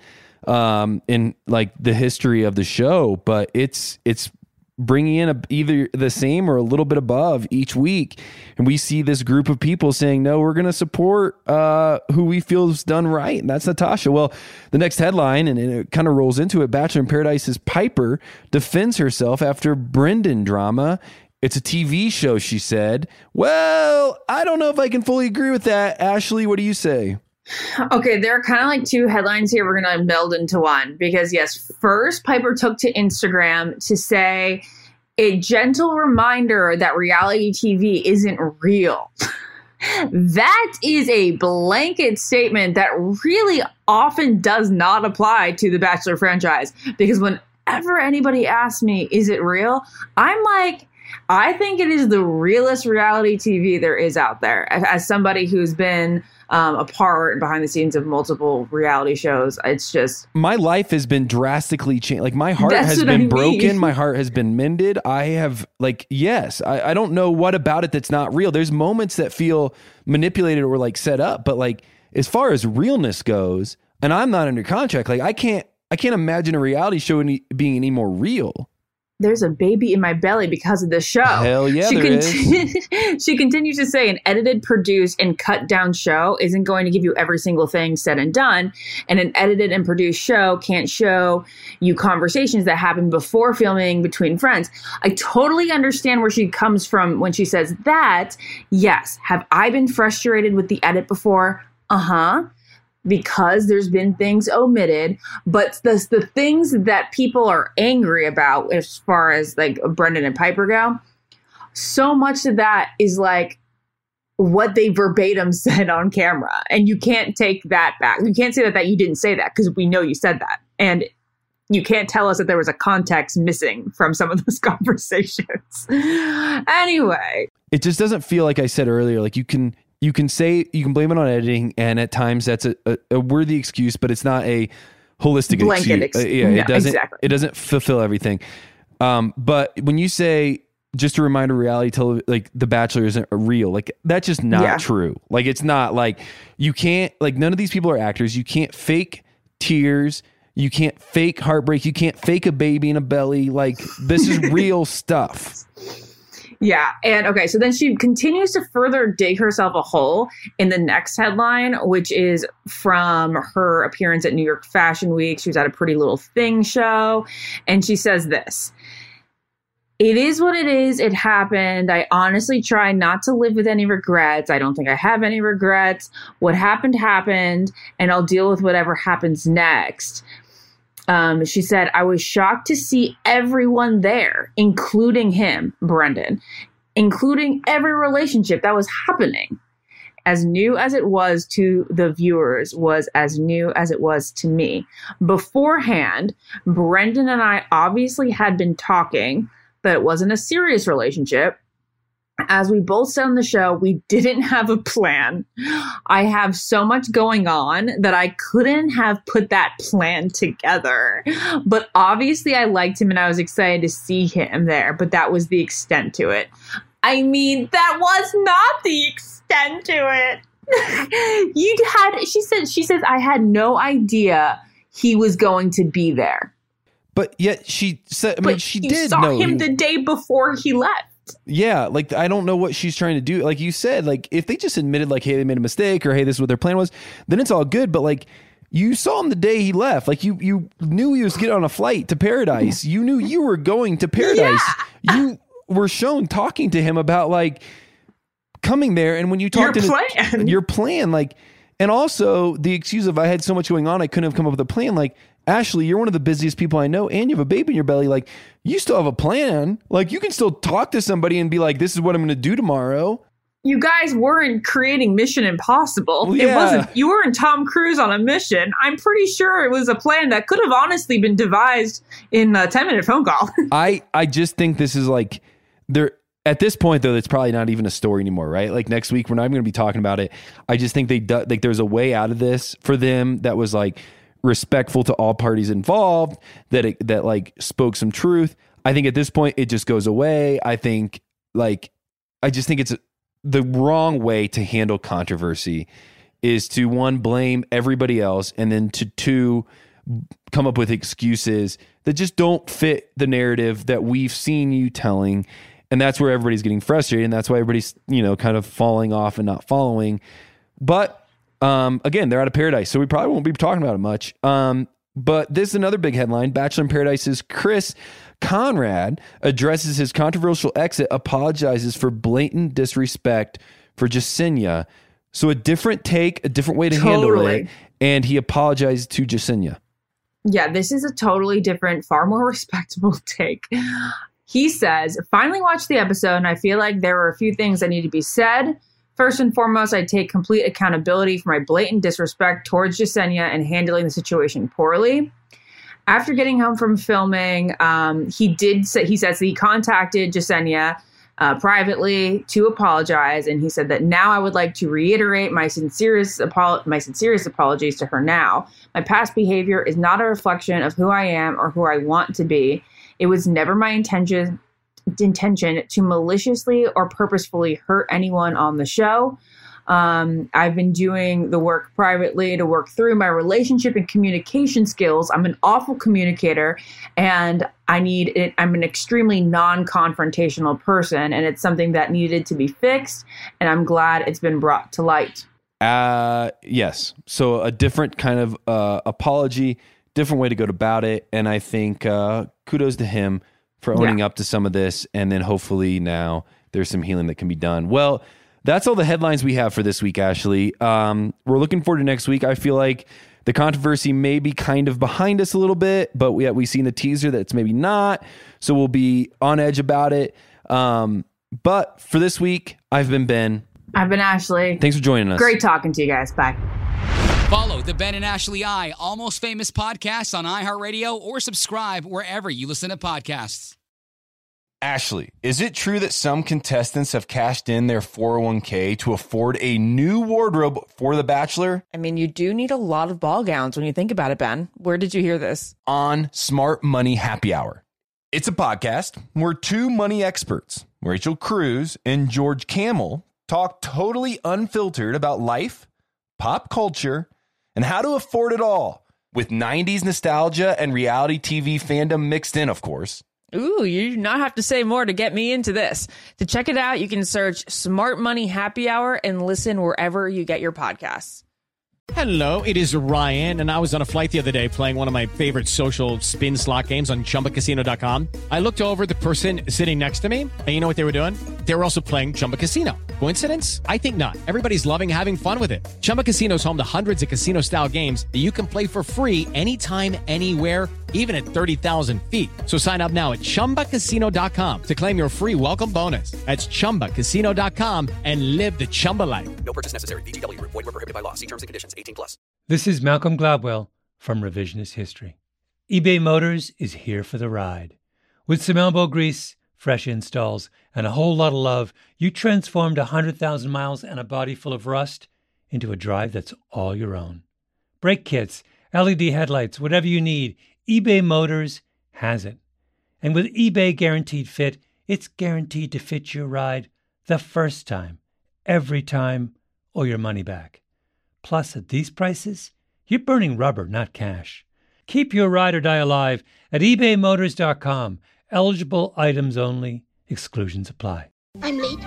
in like the history of the show, but it's bringing in either the same or a little bit above each week. And we see this group of people saying, no, we're going to support who we feel is done right. And that's Natasha. Well, the next headline, and it kind of rolls into it, Bachelor in Paradise's Piper defends herself after Brendan drama. It's a TV show, she said. Well, I don't know if I can fully agree with that. Ashley, what do you say? Okay, there are kind of like two headlines here we're going to meld into one. Because yes, first Piper took to Instagram to say a gentle reminder that reality TV isn't real. That is a blanket statement that really often does not apply to the Bachelor franchise, because whenever anybody asks me, is it real? I'm like, I think it is the realest reality TV there is out there. As somebody who's been a part behind the scenes of multiple reality shows, it's just, my life has been drastically changed. Like, my heart has been broken. My heart has been mended. I have, like, yes, I don't know what about it that's not real. There's moments that feel manipulated or like set up, but like, as far as realness goes, and I'm not under contract, like I can't imagine a reality show being any more real. There's a baby in my belly because of this show. Hell yeah, there is. She continues to say an edited, produced, and cut down show isn't going to give you every single thing said and done. And an edited and produced show can't show you conversations that happen before filming between friends. I totally understand where she comes from when she says that. Yes. Have I been frustrated with the edit before? Because there's been things omitted, but the things that people are angry about, as far as like Brendan and Piper go, so much of that is like what they verbatim said on camera. And you can't take that back. You can't say that you didn't say that, because we know you said that. And you can't tell us that there was a context missing from some of those conversations. Anyway. It just doesn't feel, like I said earlier, like you can blame it on editing, and at times that's a worthy excuse, but it's not a holistic blanket excuse. It doesn't fulfill everything. But when you say, just a reminder, reality like The Bachelor isn't real, like that's just not true. Like, it's not, like, you can't, like, none of these people are actors. You can't fake tears. You can't fake heartbreak. You can't fake a baby in a belly. Like, this is real stuff. Yeah. And okay, so then she continues to further dig herself a hole in the next headline, which is from her appearance at New York Fashion Week. She was at a Pretty Little Thing show. And she says this: "It is what it is. It happened. I honestly try not to live with any regrets. I don't think I have any regrets. What happened, happened, and I'll deal with whatever happens next." She said, "I was shocked to see everyone there, including him, Brendan, including every relationship that was happening. As new as it was to the viewers was as new as it was to me. Beforehand, Brendan and I obviously had been talking, but it wasn't a serious relationship. As we both said on the show, we didn't have a plan. I have so much going on that I couldn't have put that plan together. But obviously I liked him and I was excited to see him there, but that was the extent to it." I mean, that was not the extent to it. She says, "I had no idea he was going to be there." But yet she said, she did saw know him the day before he left. Yeah, like, I don't know what she's trying to do. Like you said, like, if they just admitted, like, hey, they made a mistake, or hey, this is what their plan was, then it's all good. But like, you saw him the day he left. Like, you knew he was getting on a flight to paradise. You knew you were going to paradise. Yeah. You were shown talking to him about, like, coming there. And when you talked your plan, like, and also the excuse of, I had so much going on, I couldn't have come up with a plan. Like, Ashley, you're one of the busiest people I know, and you have a baby in your belly. Like, you still have a plan. Like, you can still talk to somebody and be like, this is what I'm going to do tomorrow. You guys weren't creating Mission Impossible. Yeah. It wasn't. You weren't Tom Cruise on a mission. I'm pretty sure it was a plan that could have honestly been devised in a 10-minute phone call. I just think this is like, at this point, though, it's probably not even a story anymore, right? Like, next week, we're not even going to be talking about it. I just think like there's a way out of this for them that was like respectful to all parties involved, that like spoke some truth. I think at this point it just goes away. I just think it's the wrong way to handle controversy is to, one, blame everybody else, and then to two, come up with excuses that just don't fit the narrative that we've seen you telling. And that's where everybody's getting frustrated, and that's why everybody's, kind of falling off and not following. But again, they're out of paradise, so we probably won't be talking about it much. But this is another big headline. Bachelor in Paradise's Chris Conrad addresses his controversial exit, apologizes for blatant disrespect for Jasenia. So a different take, a different way to handle it. And he apologized to Jasenia. Yeah, this is a totally different, far more respectable take. He says, finally watched the episode and I feel like there were a few things that need to be said. First and foremost, I take complete accountability for my blatant disrespect towards Jessenia and handling the situation poorly. After getting home from filming, he says he contacted Jessenia privately to apologize, and he said that now I would like to reiterate my sincerest apologies to her now. My past behavior is not a reflection of who I am or who I want to be. It was never my intention to maliciously or purposefully hurt anyone on the show. I've been doing the work privately to work through my relationship and communication skills. I'm an awful communicator and I'm an extremely non-confrontational person, and it's something that needed to be fixed, and I'm glad it's been brought to light. Yes. So a different kind of apology, different way to go about it. And I think kudos to him for owning up to some of this. And then hopefully now there's some healing that can be done. Well, that's all the headlines we have for this week, Ashley. We're looking forward to next week. I feel like the controversy may be kind of behind us a little bit, but we've seen the teaser that it's maybe not. So we'll be on edge about it. But for this week, I've been Ben. I've been Ashley. Thanks for joining us. Great talking to you guys. Bye. Follow the Ben and Ashley I Almost Famous podcast on iHeartRadio or subscribe wherever you listen to podcasts. Ashley, is it true that some contestants have cashed in their 401k to afford a new wardrobe for The Bachelor? I mean, you do need a lot of ball gowns when you think about it, Ben. Where did you hear this? On Smart Money Happy Hour. It's a podcast where two money experts, Rachel Cruz and George Camel, talk totally unfiltered about life, pop culture, and how to afford it all, with 90s nostalgia and reality TV fandom mixed in, of course. Ooh, you do not have to say more to get me into this. To check it out, you can search Smart Money Happy Hour and listen wherever you get your podcasts. Hello, it is Ryan, and I was on a flight the other day playing one of my favorite social spin slot games on ChumbaCasino.com. I looked over at the person sitting next to me, and you know what they were doing? They were also playing Chumba Casino. Coincidence? I think not. Everybody's loving having fun with it. Chumba Casino is home to hundreds of casino-style games that you can play for free anytime, anywhere, even at 30,000 feet. So sign up now at ChumbaCasino.com to claim your free welcome bonus. That's ChumbaCasino.com and live the Chumba life. No purchase necessary. VGW. Void where prohibited by law. See terms and conditions. 18+. This is Malcolm Gladwell from Revisionist History. eBay Motors is here for the ride. With some elbow grease, fresh installs, and a whole lot of love, you transformed 100,000 miles and a body full of rust into a drive that's all your own. Brake kits, LED headlights, whatever you need, eBay Motors has it. And with eBay Guaranteed Fit, it's guaranteed to fit your ride the first time, every time, or your money back. Plus, at these prices, you're burning rubber, not cash. Keep your ride or die alive at ebaymotors.com. Eligible items only. Exclusions apply. I'm late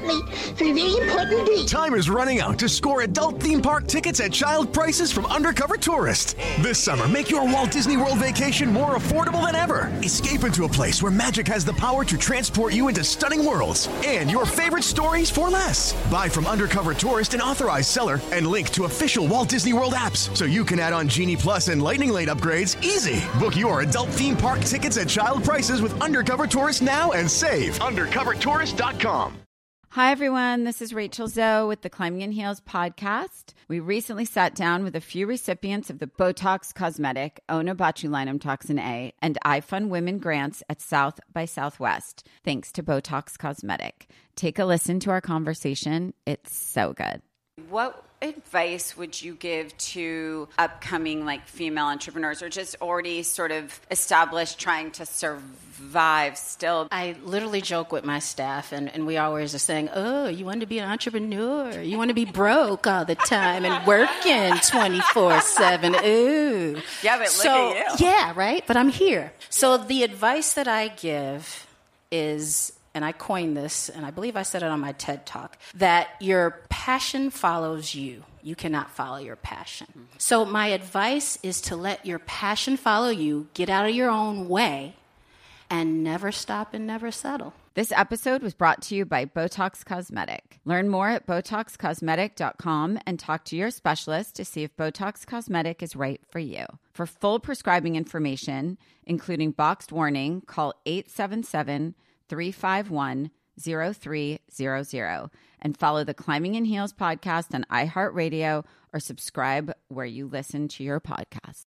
for a very important date. Time is running out to score adult theme park tickets at child prices from Undercover Tourist. This summer, make your Walt Disney World vacation more affordable than ever. Escape into a place where magic has the power to transport you into stunning worlds and your favorite stories for less. Buy from Undercover Tourist, an authorized seller, and link to official Walt Disney World apps so you can add on Genie Plus and Lightning Lane upgrades easy. Book your adult theme park tickets at child prices with Undercover Tourist now and save. UndercoverTourist.com. Hi, everyone. This is Rachel Zoe with the Climbing in Heels podcast. We recently sat down with a few recipients of the Botox Cosmetic, Onabotulinum Toxin A, and iFund Women grants at South by Southwest, thanks to Botox Cosmetic. Take a listen to our conversation. It's so good. What advice would you give to upcoming female entrepreneurs, or just already sort of established, trying to survive still? I literally joke with my staff, and we always are saying, oh, you want to be an entrepreneur? You want to be broke all the time and working 24/7? Ooh. Yeah, but look at you. Yeah, right? But I'm here. So the advice that I give is, and I coined this, and I believe I said it on my TED Talk, that your passion follows you. You cannot follow your passion. So my advice is to let your passion follow you, get out of your own way, and never stop and never settle. This episode was brought to you by Botox Cosmetic. Learn more at BotoxCosmetic.com and talk to your specialist to see if Botox Cosmetic is right for you. For full prescribing information, including boxed warning, call 877-351-0300 and follow the Climbing in Heels podcast on iHeartRadio or subscribe where you listen to your podcast.